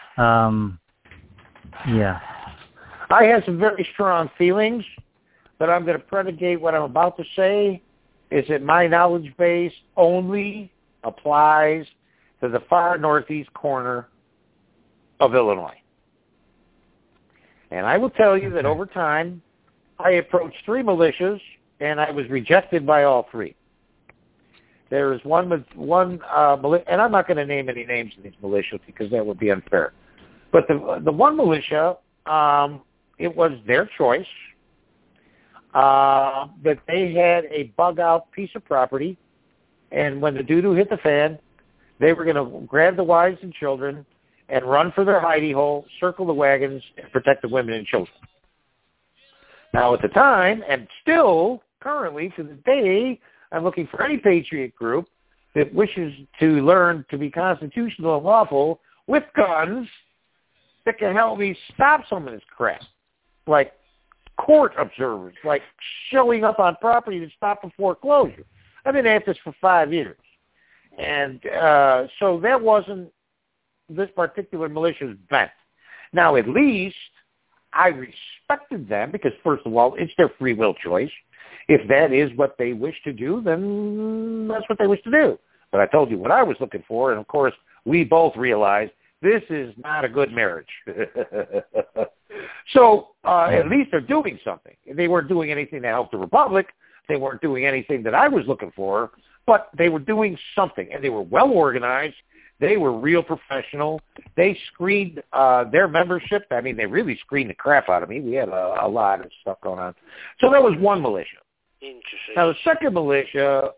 Yeah. I have some very strong feelings, but I'm going to predicate what I'm about to say is that my knowledge base only applies to the far northeast corner of Illinois. And I will tell you that over time, I approached 3 militias, and I was rejected by all 3. There is one, and I'm not going to name any names of these militias because that would be unfair. But the one militia, it was their choice, that they had a bug-out piece of property, and when the doo-doo hit the fan, they were going to grab the wives and children and run for their hidey hole, circle the wagons, and protect the women and children. Now, at the time, and still currently to this day, I'm looking for any patriot group that wishes to learn to be constitutional and lawful with guns that can help me stop some of this crap, like court observers, like showing up on property to stop a foreclosure. I've been at this for 5 years. And so that wasn't this particular militia's bent. Now, at least I respected them because, first of all, it's their free will choice. If that is what they wish to do, then that's what they wish to do. But I told you what I was looking for, and, of course, we both realized this is not a good marriage. So at least they're doing something. They weren't doing anything to help the Republic. They weren't doing anything that I was looking for, but they were doing something, and they were well organized. They were real professional. They screened their membership. I mean, they really screened the crap out of me. We had a lot of stuff going on. So that was one militia. Now, the second militia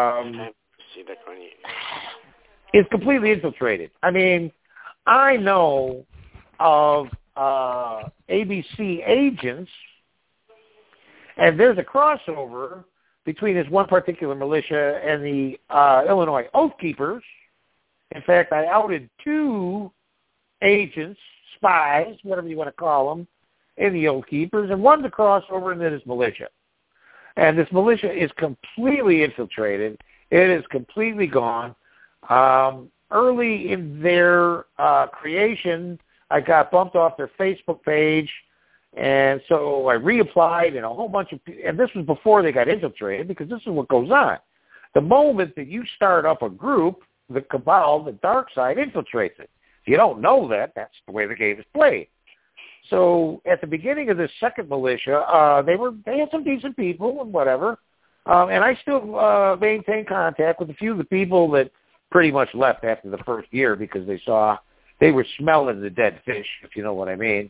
is completely infiltrated. I mean, I know of ABC agents, and there's a crossover between this one particular militia and the Illinois Oath Keepers. In fact, I outed 2 agents, spies, whatever you want to call them, in the Oath Keepers, and one's a crossover into this militia. And this militia is completely infiltrated. It is completely gone. Early in their creation, I got bumped off their Facebook page, and so I reapplied, and a whole bunch of people, and this was before they got infiltrated, because this is what goes on. The moment that you start up a group, the cabal, the dark side, infiltrates it. If you don't know that, that's the way the game is played. So at the beginning of this second militia, they had some decent people and whatever, and I still maintain contact with a few of the people that pretty much left after the first year because they were smelling the dead fish, if you know what I mean.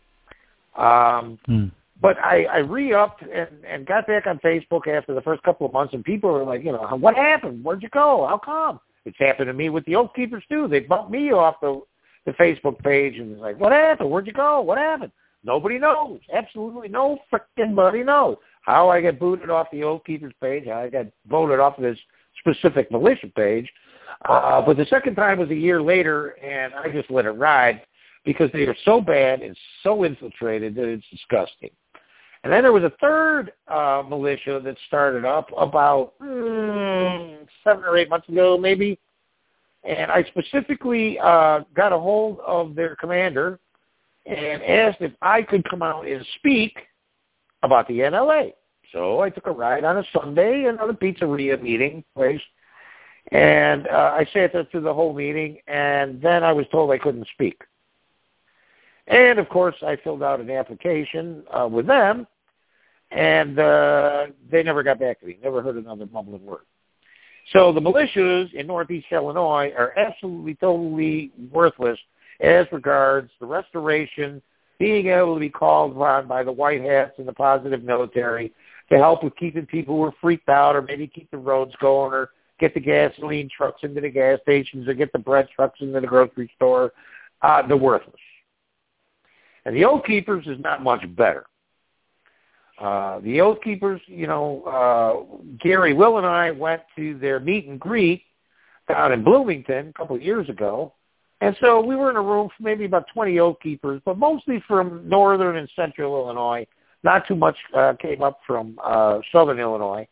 But I re-upped and got back on Facebook after the first couple of months, and people were like, what happened? Where'd you go? How come? It's happened to me with the Oath Keepers, too. They bumped me off the Facebook page and was like, what happened? Where'd you go? What happened? Nobody knows. Absolutely no frickin' buddy knows. How I got booted off the Oath Keepers page, how I got voted off this specific militia page. But the second time was a year later, and I just let it ride because they are so bad and so infiltrated that it's disgusting. And then there was a third militia that started up about 7 or 8 months ago, maybe. And I specifically got a hold of their commander and asked if I could come out and speak about the NLA. So I took a ride on a Sunday, another pizzeria meeting place, and I sat there through the whole meeting, and then I was told I couldn't speak. And, of course, I filled out an application with them, and they never got back to me, never heard another mumbling word. So the militias in Northeast Illinois are absolutely, totally worthless as regards the restoration, being able to be called on by the white hats and the positive military to help with keeping people who are freaked out or maybe keep the roads going or get the gasoline trucks into the gas stations or get the bread trucks into the grocery store. They're worthless. And the Oath Keepers is not much better. The Oath Keepers, Gary, Will, and I went to their meet and greet down in Bloomington a couple of years ago. And so we were in a room for maybe about 20 Oath Keepers, but mostly from northern and central Illinois. Not too much came up from southern Illinois.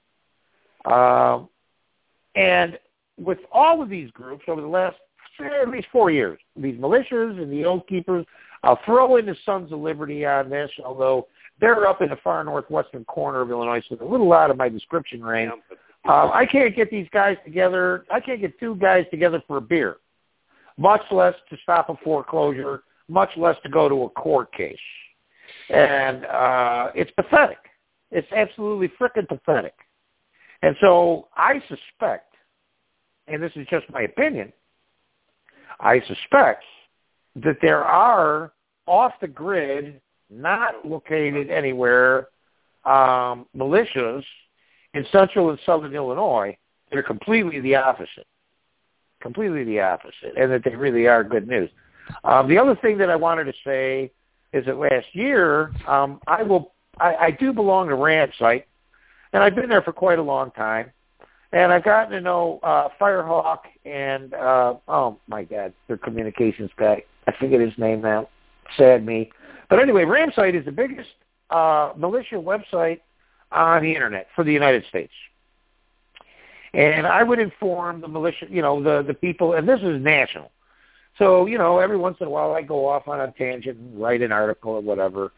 And with all of these groups over the last at least 4 years, these militias and the Oath Keepers, I'll throw in the Sons of Liberty on this, although they're up in the far northwestern corner of Illinois, so they're a little out of my description range. I can't get these guys together. I can't get 2 guys together for a beer, much less to stop a foreclosure, much less to go to a court case. And it's pathetic. It's absolutely frickin' pathetic. And so I suspect, and this is just my opinion, I suspect that there are off-the-grid, not located anywhere, militias in central and southern Illinois that are completely the opposite, and that they really are good news. The other thing that I wanted to say is that last year, I do belong to Ramsite, and I've been there for quite a long time. And I've gotten to know Firehawk and, oh, my God, their communications guy. I forget his name now. Sad me. But anyway, RamSite is the biggest militia website on the Internet for the United States. And I would inform the militia, the people, and this is national. So, every once in a while I go off on a tangent and write an article or whatever.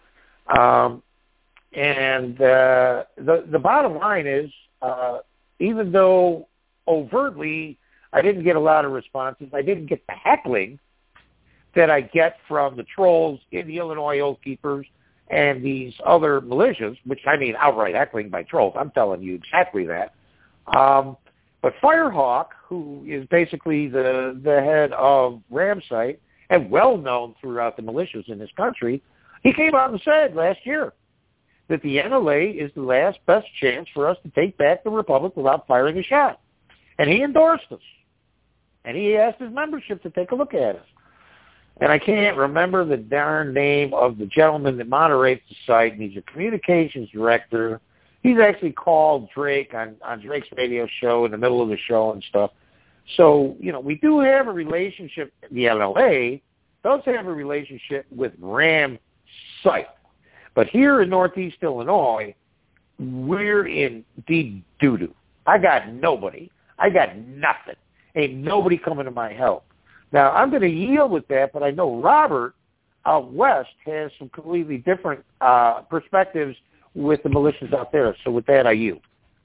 And the bottom line is, even though overtly I didn't get a lot of responses, I didn't get the heckling that I get from the trolls in the Illinois Oath Keepers and these other militias, which I mean outright heckling by trolls. I'm telling you exactly that. But Firehawk, who is basically the head of RamSite and well-known throughout the militias in this country, he came out and said last year that the NLA is the last best chance for us to take back the Republic without firing a shot. And he endorsed us. And he asked his membership to take a look at us. And I can't remember the darn name of the gentleman that moderates the site, and he's a communications director. He's actually called Drake on Drake's radio show in the middle of the show and stuff. So, we do have a relationship. The NLA does have a relationship with RamSite. But here in Northeast Illinois, we're in deep doo-doo. I got nobody. I got nothing. Ain't nobody coming to my help. Now, I'm going to yield with that, but I know Robert out west has some completely different perspectives with the militias out there. So with that, I yield.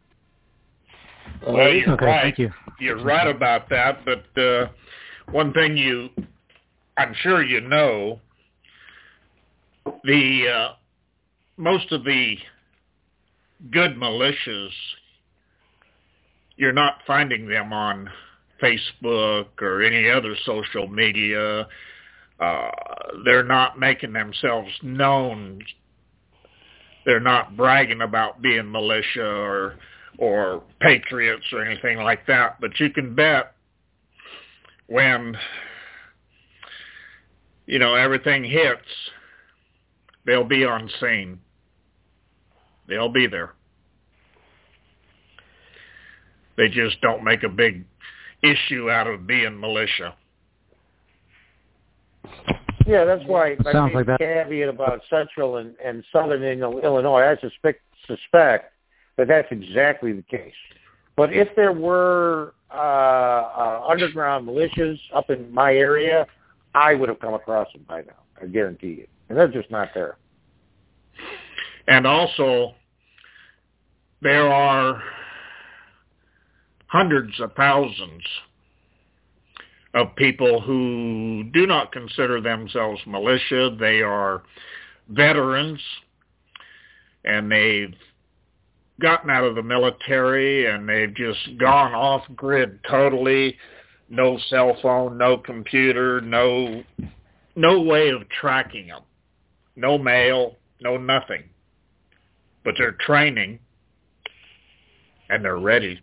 Well, you're okay, right. Thank you. You're right about that, but one thing I'm sure you know, most of the good militias, you're not finding them on Facebook or any other social media. They're not making themselves known. They're not bragging about being militia or patriots or anything like that. But you can bet when, everything hits, they'll be on scene. They'll be there. They just don't make a big issue out of being militia. Yeah, that's why I Sounds made like a caveat about central and southern Illinois. I suspect that that's exactly the case. But if there were underground militias up in my area, I would have come across them by now. I guarantee you. And they're just not there. And also, there are hundreds of thousands of people who do not consider themselves militia. They are veterans, and they've gotten out of the military, and they've just gone off-grid totally. No cell phone, no computer, no way of tracking them. No mail, no nothing. But they're training, and they're ready.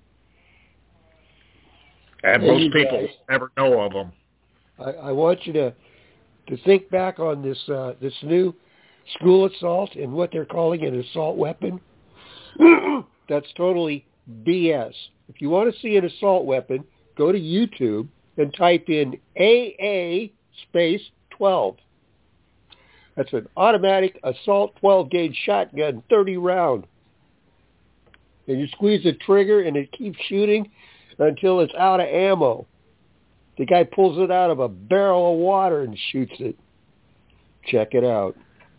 And most people never know of them. I want you to think back on this new school assault and what they're calling an assault weapon. That's totally BS. If you want to see an assault weapon, go to YouTube and type in AA space 12. That's an automatic assault 12-gauge shotgun, 30 round. And you squeeze the trigger and it keeps shooting until it's out of ammo. The guy pulls it out of a barrel of water and shoots it. Check it out.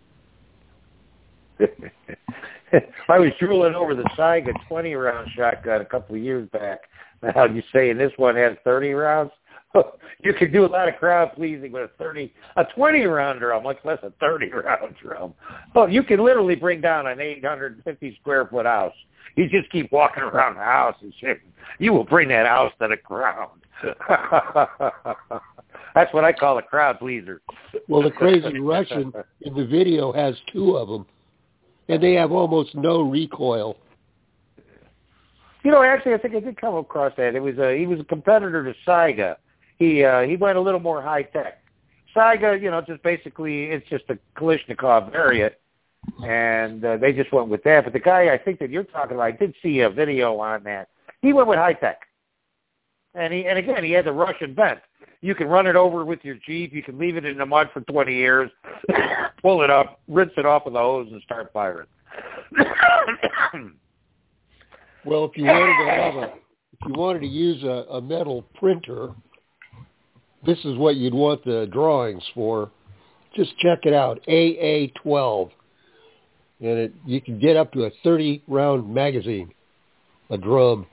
I was drooling over the Saiga 20-round shotgun a couple of years back. Now you're saying this one has 30 rounds? You could do a lot of crowd pleasing with a 20-round drum, much less a 30-round drum. Oh, you can literally bring down an 850 square foot house. You just keep walking around the house and shit. You will bring that house to the ground. That's what I call a crowd pleaser. Well, the crazy Russian in the video has two of them, and they have almost no recoil. Actually, I think I did come across that. He was a competitor to Saiga. He went a little more high tech. Saiga, just basically it's just a Kalashnikov variant, and they just went with that. But the guy I think that you're talking about, I did see a video on that, He went with high tech. And again, he had the Russian vent. You can run it over with your Jeep. You can leave it in the mud for 20 years, pull it up, rinse it off with a hose, and start firing. Well, if you wanted to use a metal printer, this is what you'd want the drawings for. Just check it out, AA12, and you can get up to a 30-round magazine, a drum.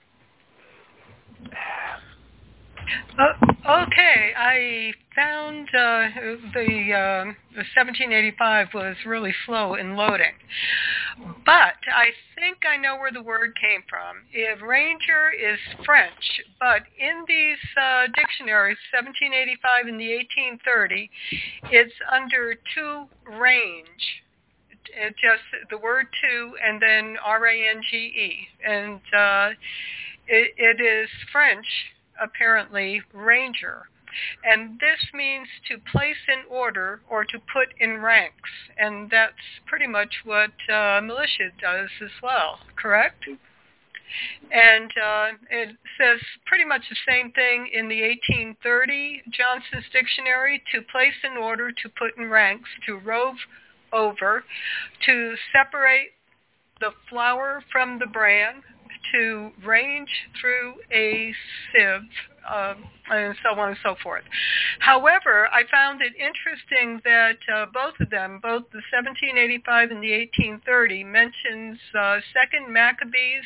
Okay, I found the 1785 was really slow in loading, but I think I know where the word came from. If Ranger is French, but in these dictionaries, 1785 and the 1830, it's under to range. It just the word to and then R-A-N-G-E, and it is French. Apparently, ranger. And this means to place in order or to put in ranks. And that's pretty much what militia does as well, correct? And it says pretty much the same thing in the 1830 Johnson's Dictionary, to place in order, to put in ranks, to rove over, to separate the flour from the bran, to range through a sieve, and so on and so forth. However, I found it interesting that both of them, both the 1785 and the 1830, mentions 2nd Maccabees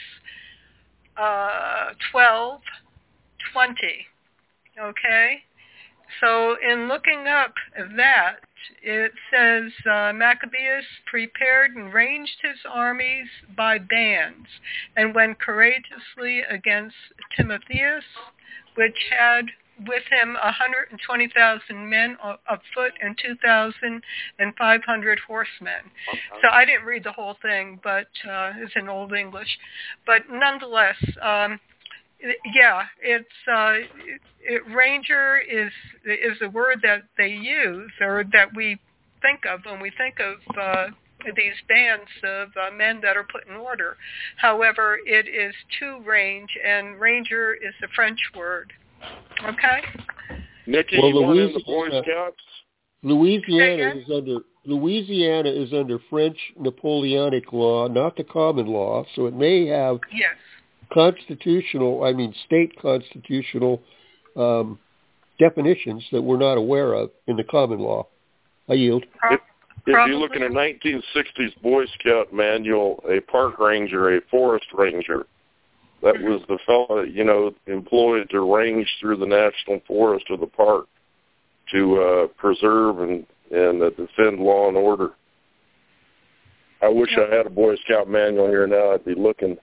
12:20. Okay? So in looking up that, it says Maccabeus prepared and ranged his armies by bands and went courageously against Timotheus, which had with him 120,000 men of foot and 2,500 horsemen. So I didn't read the whole thing, but it's in Old English. But nonetheless, ranger is a word that they use or that we think of when we think of these bands of men that are put in order. However, it is to range, and ranger is the French word. Okay? Nikki, well, you want in the Boy Scouts? Louisiana is under French Napoleonic law, not the common law, so it may have state constitutional definitions that we're not aware of in the common law. I yield. If you look in a 1960s Boy Scout manual, a park ranger, a forest ranger, that was the fellow, employed to range through the national forest or the park to preserve and defend law and order. I wish I had a Boy Scout manual here now. I'd be looking.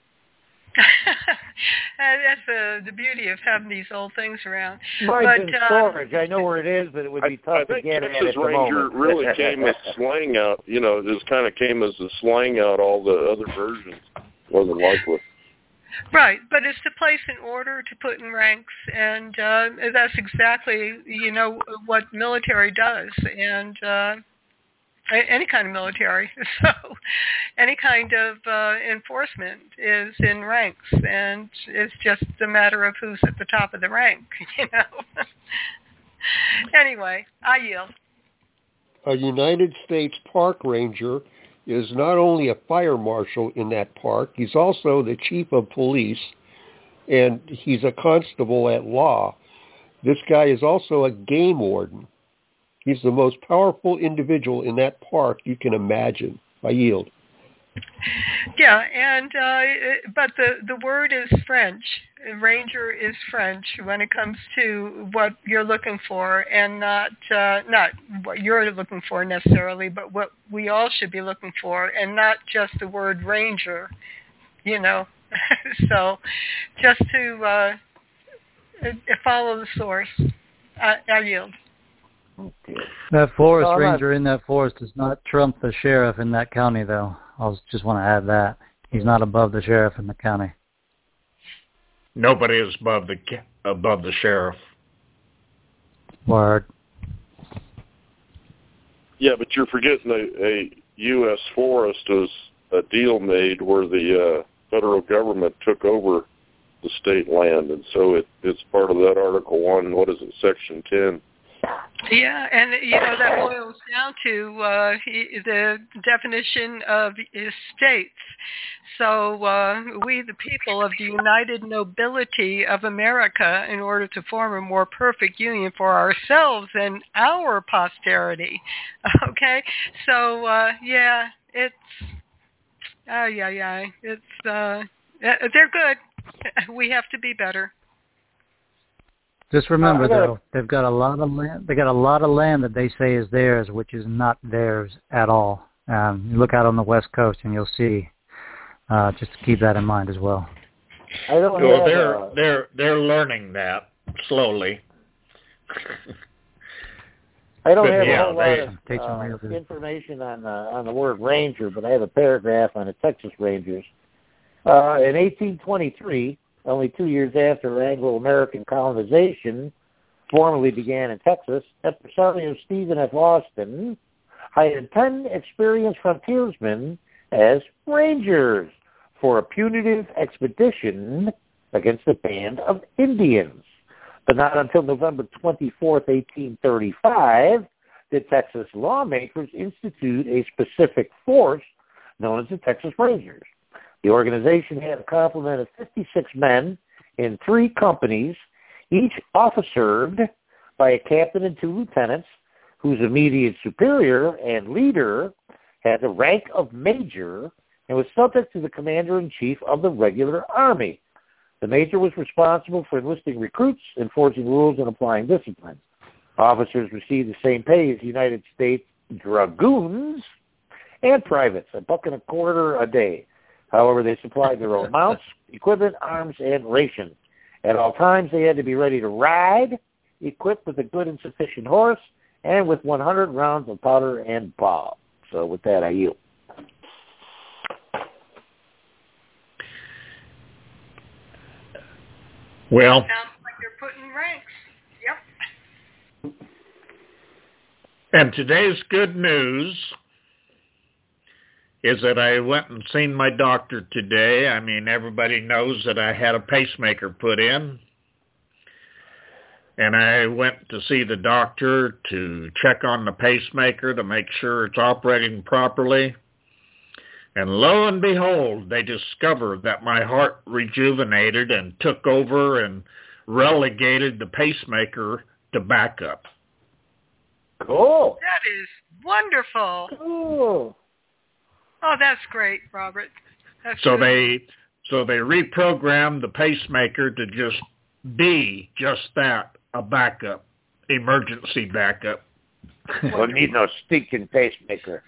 That's the beauty of having these old things around. Mine's in storage. I know where it is, but it would be tough to get it at the Ranger moment. really came as slang out. Just kind of came as a slang out. All the other versions wasn't likely. Right, but it's to place in order, to put in ranks, and that's exactly what military does, and any kind of military. So any kind of enforcement is in ranks, and it's just a matter of who's at the top of the rank, Anyway, I yield. A United States Park Ranger is not only a fire marshal in that park, he's also the chief of police, and he's a constable at law. This guy is also a game warden. He's the most powerful individual in that park you can imagine. I yield. Yeah, and but the word is French. Ranger is French when it comes to what you're looking for, and not what you're looking for necessarily, but what we all should be looking for, and not just the word ranger. So just to follow the source. I yield. That forest ranger in that forest does not trump the sheriff in that county, though. I just want to add that. He's not above the sheriff in the county. Nobody is above the sheriff. Word. Yeah, but you're forgetting a U.S. forest is a deal made where the federal government took over the state land, and so it's part of that Article 1, what is it, Section 10. Yeah, and that boils down to the definition of estates. So we, the people of the United Nobility of America, in order to form a more perfect union for ourselves and our posterity. Okay, so it's they're good. We have to be better. Just remember, though, they've got a lot of land. They got a lot of land that they say is theirs, which is not theirs at all. You look out on the West Coast, and you'll see. Just to keep that in mind as well. They're learning that slowly. I don't have a whole lot of information on the word ranger, but I have a paragraph on the Texas Rangers. In 1823. Only 2 years after Anglo-American colonization formally began in Texas, Empresario Stephen F. Austin hired 10 experienced frontiersmen as rangers for a punitive expedition against a band of Indians. But not until November 24th, 1835, did Texas lawmakers institute a specific force known as the Texas Rangers. The organization had a complement of 56 men in 3 companies, each officered by a captain and 2 lieutenants, whose immediate superior and leader had the rank of major and was subject to the commander-in-chief of the regular army. The major was responsible for enlisting recruits, enforcing rules, and applying discipline. Officers received the same pay as United States dragoons and privates, $1.25 a day. However, they supplied their own mounts, equipment, arms, and rations. At all times, they had to be ready to ride, equipped with a good and sufficient horse, and with 100 rounds of powder and ball. So with that, I yield. Well, sounds like they're putting ranks. Yep. And today's good news is that I went and seen my doctor today. I mean, everybody knows that I had a pacemaker put in. And I went to see the doctor to check on the pacemaker to make sure it's operating properly. And lo and behold, they discovered that my heart rejuvenated and took over and relegated the pacemaker to backup. Cool. That is wonderful. Cool. Oh, that's great, Robert. That's so good. they reprogrammed the pacemaker to just be just that, a backup, emergency backup. Well, need no stinking pacemaker.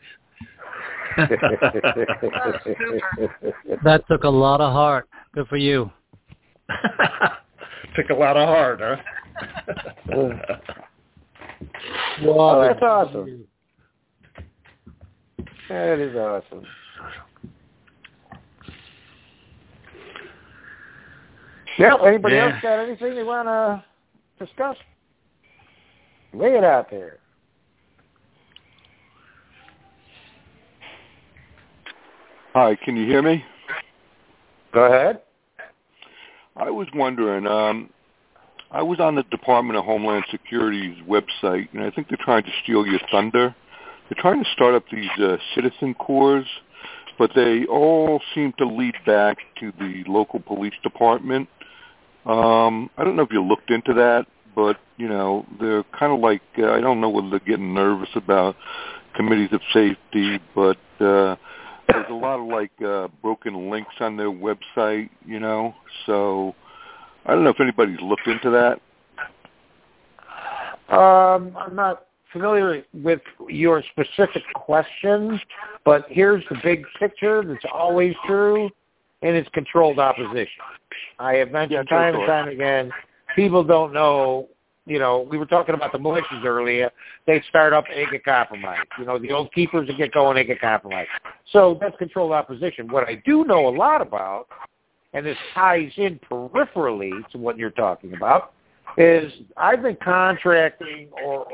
That took a lot of heart. Good for you. Took a lot of heart, huh? Well, that's awesome. That is awesome. Yeah, anybody else got anything they want to discuss? Lay it out there. Hi, can you hear me? Go ahead. I was wondering, I was on the Department of Homeland Security's website, and I think they're trying to steal your thunder. They're trying to start up these citizen corps, but they all seem to lead back to the local police department. I don't know if you looked into that, but, you know, they're kind of like, I don't know whether they're getting nervous about committees of safety, but there's a lot of, like, broken links on their website, you know, so I don't know if anybody's looked into that. I'm not familiar with your specific question, but here's the big picture that's always true, and it's controlled opposition. I have mentioned time and time again, people don't know, you know, we were talking about the militias earlier. They start up and they get compromised. You know, the old keepers that get going, they get compromised. So that's controlled opposition. What I do know a lot about, and this ties in peripherally to what you're talking about, is I've been contracting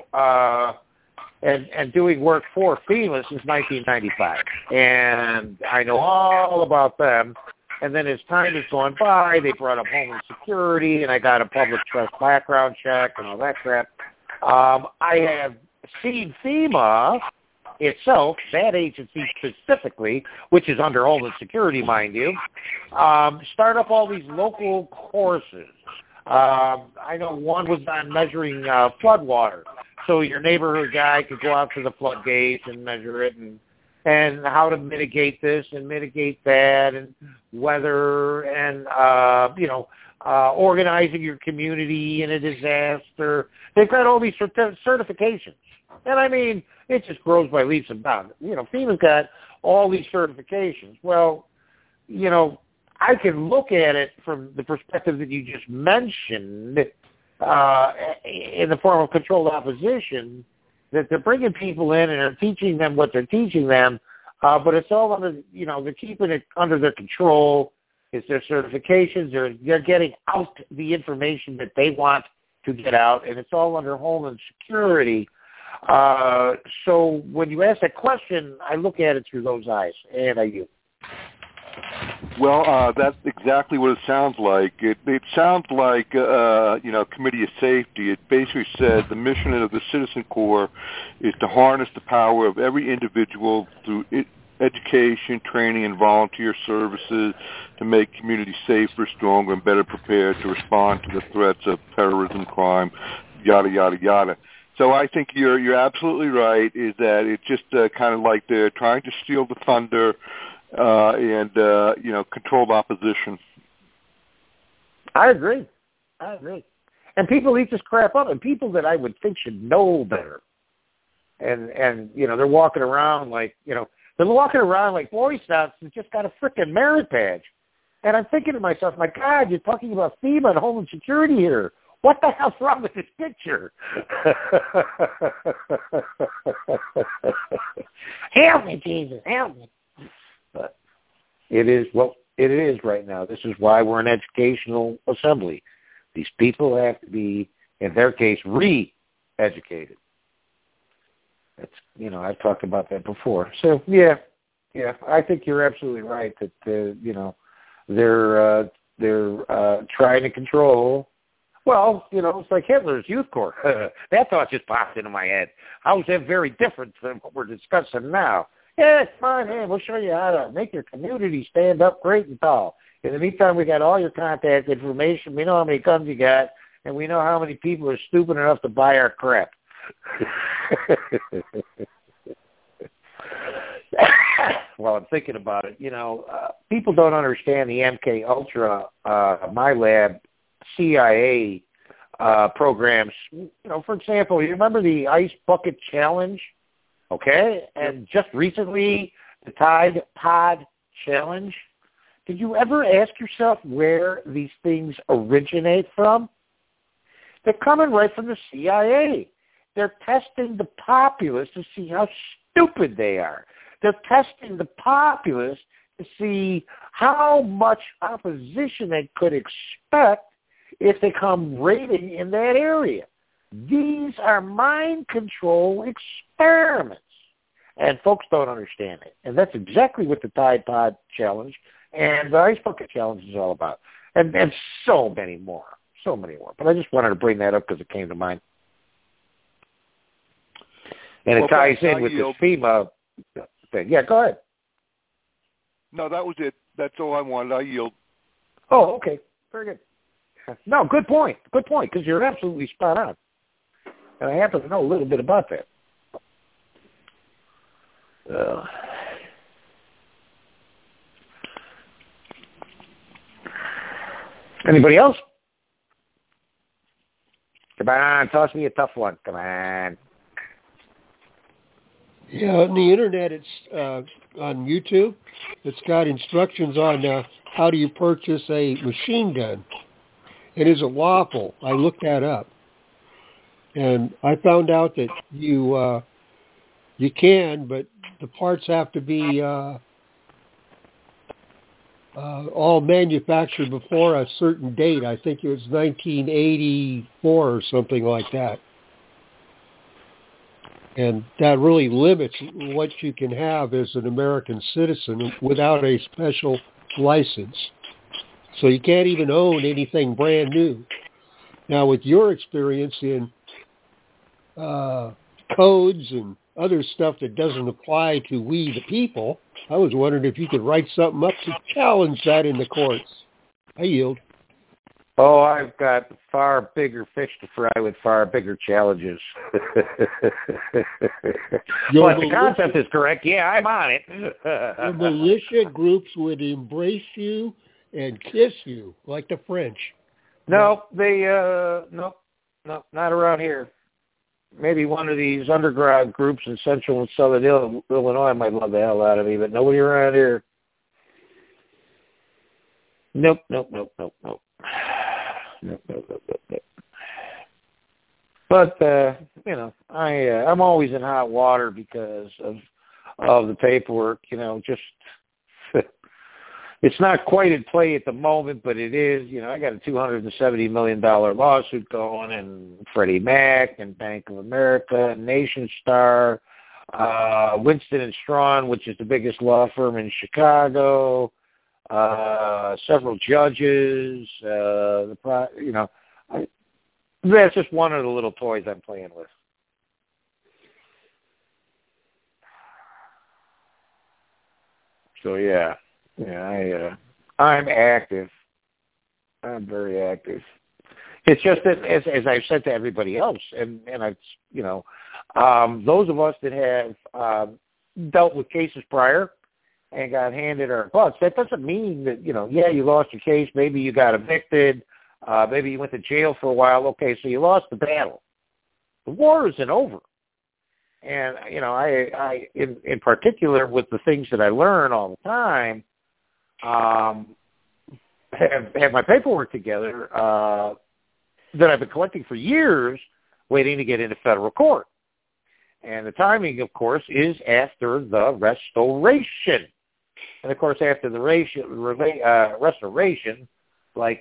and doing work for FEMA since 1995, and I know all about them. And then as time has gone by, they brought up Homeland Security, and I got a public trust background check and all that crap. I have seen FEMA itself, that agency specifically, which is under Homeland Security, mind you, start up all these local courses. I know one was on measuring flood water. So your neighborhood guy could go out to the floodgates and measure it, and how to mitigate this and mitigate that, and weather, and organizing your community in a disaster. They've got all these certifications, and I mean, it just grows by leaps and bounds. FEMA's got all these certifications. Well, I can look at it from the perspective that you just mentioned, in the form of controlled opposition, that they're bringing people in and are teaching them what they're teaching them, but it's all under, they're keeping it under their control. It's their certifications. They're getting out the information that they want to get out, and it's all under Homeland Security. So when you ask that question, I look at it through those eyes, and I do. Well, that's exactly what it sounds like. It sounds like, Committee of Safety. It basically said the mission of the Citizen Corps is to harness the power of every individual through education, training, and volunteer services to make communities safer, stronger, and better prepared to respond to the threats of terrorism, crime, yada, yada, yada. So I think you're absolutely right, is that it's just kind of like they're trying to steal the thunder and controlled opposition. I agree. And people eat this crap up, and people that I would think should know better. And they're walking around like, Boy Scouts that just got a frickin' merit badge. And I'm thinking to myself, my God, you're talking about FEMA and Homeland Security here. What the hell's wrong with this picture? Help me, Jesus, help me. But it is what it is right now. This is why we're an educational assembly. These people have to be, in their case, re-educated. That's, I've talked about that before. So yeah, I think you're absolutely right that they're trying to control. Well, it's like Hitler's Youth Corps. That thought just popped into my head. How is that very different than what we're discussing now? Yeah, come on in. We'll show you how to make your community stand up great and tall. In the meantime, we got all your contact information. We know how many guns you got, and we know how many people are stupid enough to buy our crap. Well, I'm thinking about it. People don't understand the MK Ultra, MyLab, CIA programs. For example, you remember the Ice Bucket Challenge? Okay? And just recently, the Tide Pod Challenge. Did you ever ask yourself where these things originate from? They're coming right from the CIA. They're testing the populace to see how stupid they are. They're testing the populace to see how much opposition they could expect if they come raiding in that area. These are mind control experiments. And folks don't understand it. And that's exactly what the Tide Pod Challenge and the Ice Bucket Challenge is all about. And so many more. So many more. But I just wanted to bring that up because it came to mind. And it ties in with this FEMA thing. Yeah, go ahead. No, that was it. That's all I wanted. I yield. Oh, okay. Very good. No, good point. Good point, because you're absolutely spot on. And I happen to know a little bit about that. Anybody else? Come on, toss me a tough one. Come on. Yeah, on the internet, it's on YouTube. It's got instructions on how do you purchase a machine gun. And is it lawful? I looked that up, and I found out that you can, but the parts have to be all manufactured before a certain date. I think it was 1984 or something like that. And that really limits what you can have as an American citizen without a special license. So you can't even own anything brand new. Now, with your experience in codes and other stuff that doesn't apply to we the people, I was wondering if you could write something up to challenge that in the courts. I yield. Oh, I've got far bigger fish to fry with far bigger challenges. But the concept is correct. Yeah, I'm on it. The militia groups would embrace you and kiss you like the French. No, no, not around here. Maybe one of these underground groups in central and southern Illinois might love the hell out of me, but nobody around here. Nope. But I'm always in hot water because of the paperwork. Just it's not quite in play at the moment, but it is. I got a $270 million lawsuit going, and Freddie Mac and Bank of America, and Nation Star, Winston and Strawn, which is the biggest law firm in Chicago. Several judges, that's just one of the little toys I'm playing with. So I'm active. I'm very active. It's just that, as I've said to everybody else, and those of us that have dealt with cases prior and got handed our butts, that doesn't mean that, you lost your case, maybe you got evicted, maybe you went to jail for a while. Okay, so you lost the battle. The war isn't over. And, I in particular, with the things that I learn all the time, have my paperwork together that I've been collecting for years, waiting to get into federal court. And the timing, of course, is after the restoration. And, of course, after the restoration, like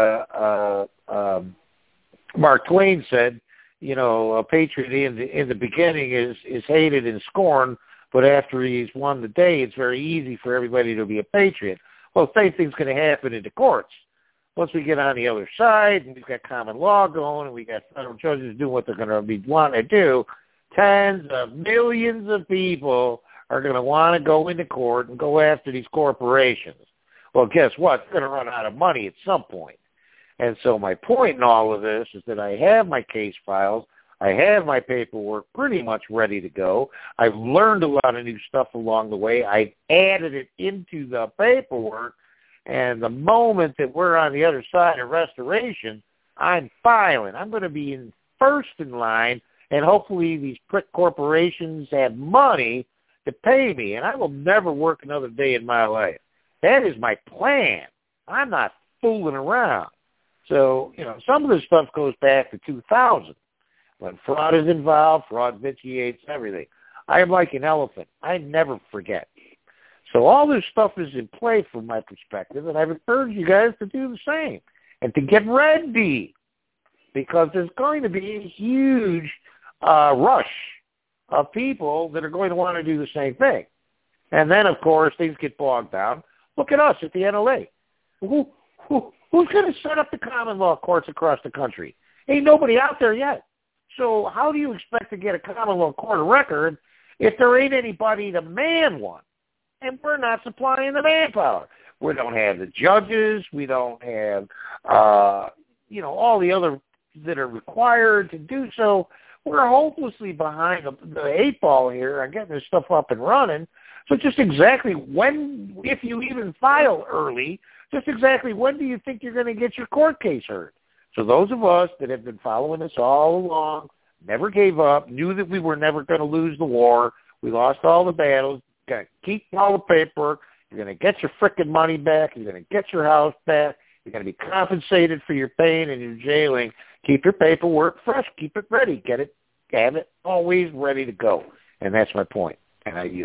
Mark Twain said, a patriot in the beginning is hated and scorned, but after he's won the day, it's very easy for everybody to be a patriot. Well, the same thing's going to happen in the courts. Once we get on the other side, and we've got common law going, and we got federal judges doing what they're going to be wanting to do, tens of millions of people are going to want to go into court and go after these corporations. Well, guess what? They're going to run out of money at some point. And so my point in all of this is that I have my case files. I have my paperwork pretty much ready to go. I've learned a lot of new stuff along the way. I've added it into the paperwork. And the moment that we're on the other side of restoration, I'm filing. I'm going to be first in line, and hopefully these prick corporations have money to pay me, and I will never work another day in my life. That is my plan. I'm not fooling around. So, some of this stuff goes back to 2000. When fraud is involved, fraud vitiates everything. I am like an elephant. I never forget. So all this stuff is in play from my perspective, and I've encouraged you guys to do the same and to get ready, because there's going to be a huge rush of people that are going to want to do the same thing. And then, of course, things get bogged down. Look at us at the NLA. Who's going to set up the common law courts across the country? Ain't nobody out there yet. So how do you expect to get a common law court of record if there ain't anybody to man one? And we're not supplying the manpower. We don't have the judges. We don't have, all the other that are required to do so. We're hopelessly behind the eight ball here on getting this stuff up and running. So just exactly when, if you even file early, just exactly when do you think you're going to get your court case heard? So those of us that have been following this all along, never gave up, knew that we were never going to lose the war. We lost all the battles. You're going to keep all the paperwork. You're going to get your frickin' money back. You're going to get your house back. You're going to be compensated for your pain and your jailing. Keep your paperwork fresh. Keep it ready. Have it always ready to go. And that's my point. And I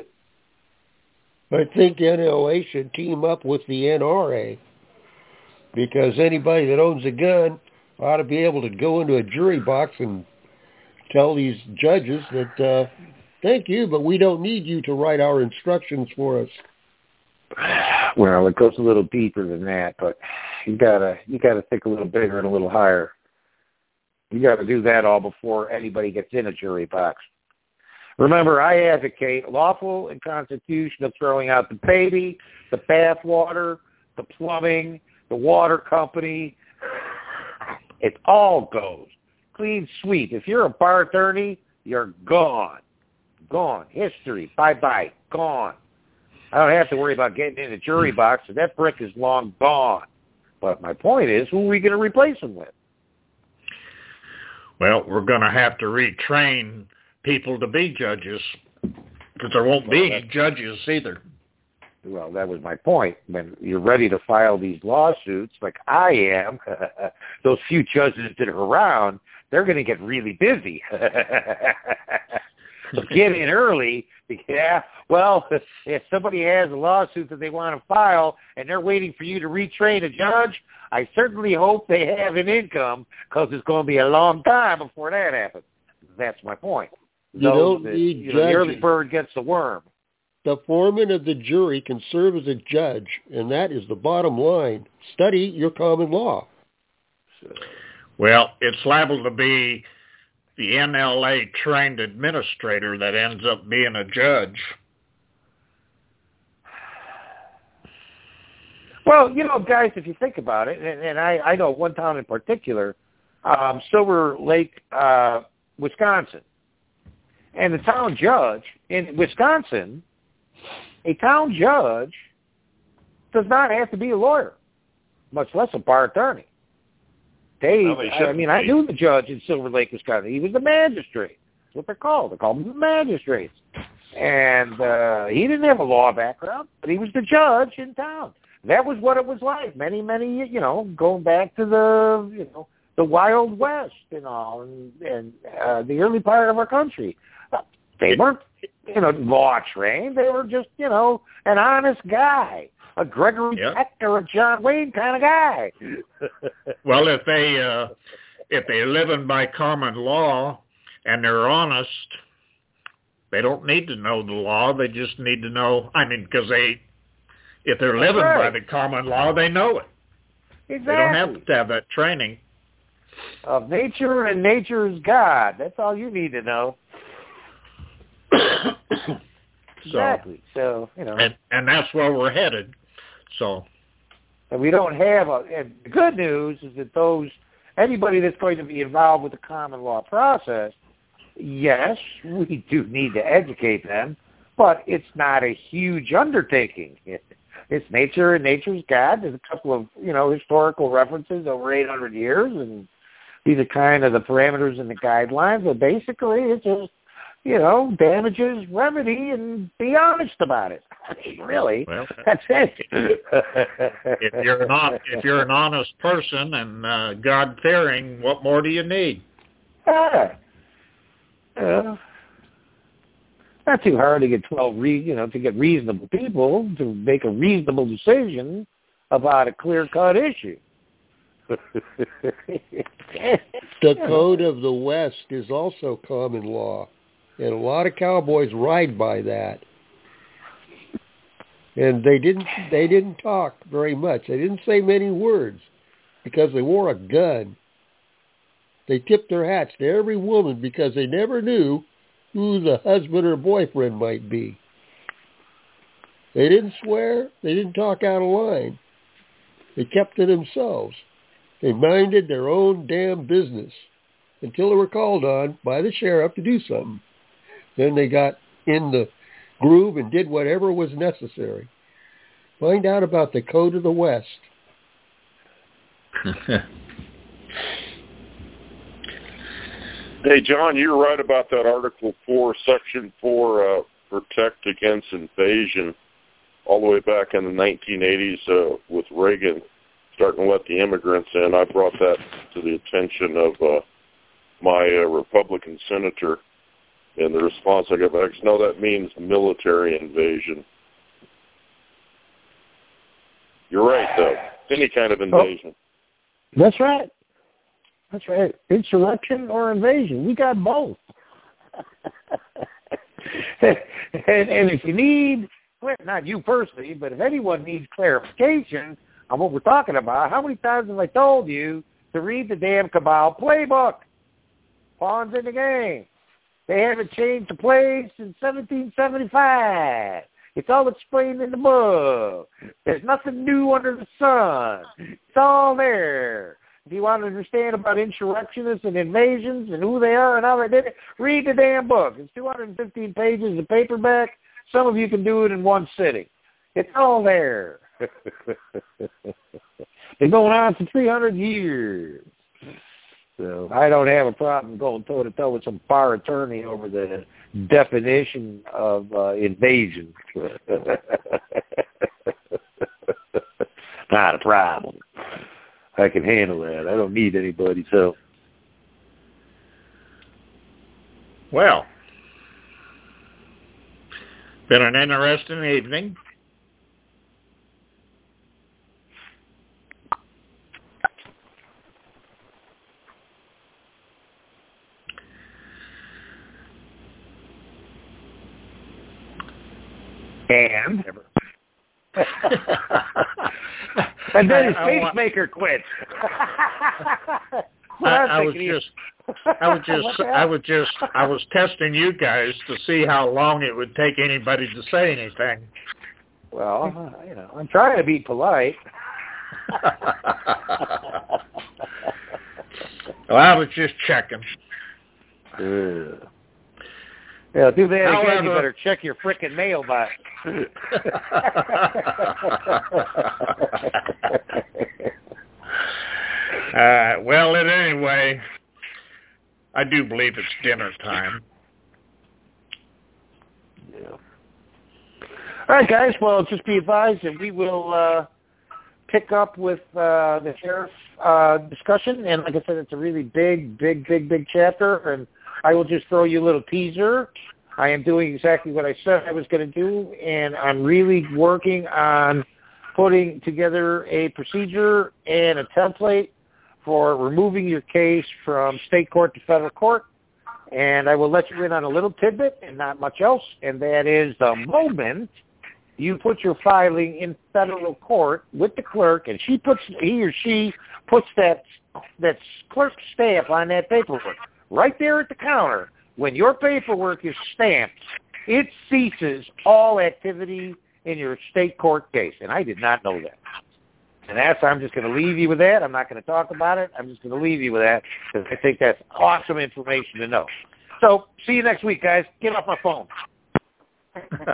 think the NLA should team up with the NRA, because anybody that owns a gun ought to be able to go into a jury box and tell these judges that, thank you, but we don't need you to write our instructions for us. Well, it goes a little deeper than that, but you gotta think a little bigger and a little higher. You gotta do that all before anybody gets in a jury box. Remember, I advocate lawful and constitutional throwing out the baby, the bath water, the plumbing, the water company. It all goes. Clean sweep. If you're a bar attorney, you're gone. Gone. History. Bye-bye. Gone. I don't have to worry about getting in a jury box, and that brick is long gone. But my point is, who are we going to replace them with? Well, we're going to have to retrain people to be judges, because there won't be any judges either. Well, that was my point. When you're ready to file these lawsuits, like I am, those few judges that are around, they're going to get really busy. So get in early. Yeah, well, if somebody has a lawsuit that they want to file and they're waiting for you to retrain a judge, I certainly hope they have an income, because it's going to be a long time before that happens. That's my point. You don't need judges. The early bird gets the worm. The foreman of the jury can serve as a judge, and that is the bottom line. Study your common law. Well, it's liable to be the NLA-trained administrator that ends up being a judge. Well, guys, if you think about it, and I know one town in particular, Silver Lake, Wisconsin. And the town judge in Wisconsin, a town judge does not have to be a lawyer, much less a bar attorney. I knew the judge in Silver Lake, Wisconsin. He was the magistrate. That's what they're called. They call them the magistrates. And he didn't have a law background, but he was the judge in town. That was what it was like many, going back to the Wild West and all, and the early part of our country. They weren't, law trained. They were just, an honest guy, a Gregory Peck or a John Wayne kind of guy. Well, if they're living by common law and they're honest, they don't need to know the law. They just need to know. Because if they're living by the common law, they know it. Exactly. They don't have to have that training. Of nature and nature's God. That's all you need to know. Exactly. So, And that's where we're headed. So. And we don't have and the good news is that anybody that's going to be involved with the common law process, yes, we do need to educate them, but it's not a huge undertaking. It's nature and nature's God. There's a couple of, historical references over 800 years, and these are kind of the parameters and the guidelines. But basically, it's just, damages, remedy, and be honest about it. I mean, really, that's it. if you're an honest person and God-fearing, what more do you need? Not too hard to get 12, to get reasonable people to make a reasonable decision about a clear-cut issue. The Code of the West is also common law, and a lot of cowboys ride by that. And they didn't talk very much. They didn't say many words because they wore a gun. They tipped their hats to every woman because they never knew who the husband or boyfriend might be. They didn't swear. They didn't talk out of line. They kept to themselves. They minded their own damn business until they were called on by the sheriff to do something. Then they got in the groove and did whatever was necessary. Find out about the Code of the West. Hey, John, you're right about that Article 4, Section 4, protect against invasion, all the way back in the 1980s with Reagan starting to let the immigrants in. I brought that to the attention of my Republican senator, and the response I got back is, no, that means military invasion. You're right, though. Any kind of invasion. Oh, that's right. That's right. Insurrection or invasion. We got both. and if you need not you personally, but if anyone needs clarification on what we're talking about, how many times have I told you to read the damn Cabal playbook? Pawns in the game. They haven't changed the play since 1775. It's all explained in the book. There's nothing new under the sun. It's all there. If you want to understand about insurrectionists and invasions and who they are and how they did it, read the damn book. It's 215 pages of paperback. Some of you can do it in one sitting. It's all there. Been going on for 300 years. So I don't have a problem going toe-to-toe with some bar attorney over the definition of invasion. Not a problem. I can handle that. I don't need anybody's help. Well, been an interesting evening. And and then his pacemaker quit. I was testing you guys to see how long it would take anybody to say anything. Well, I'm trying to be polite. Well, I was just checking. Yeah, do that again. You better check your frickin' mailbox. Well, anyway, I do believe it's dinner time. Yeah. All right, guys. Well, just be advised that we will pick up with the sheriff discussion. And like I said, it's a really big chapter. And I will just throw you a little teaser. I am doing exactly what I said I was going to do, and I'm really working on putting together a procedure and a template for removing your case from state court to federal court. And I will let you in on a little tidbit and not much else, and that is the moment you put your filing in federal court with the clerk, and he or she puts that clerk stamp on that paperwork right there at the counter. When your paperwork is stamped, it ceases all activity in your state court case. And I did not know that. And I'm just going to leave you with that. I'm not going to talk about it. I'm just going to leave you with that because I think that's awesome information to know. So see you next week, guys. Get off my phone.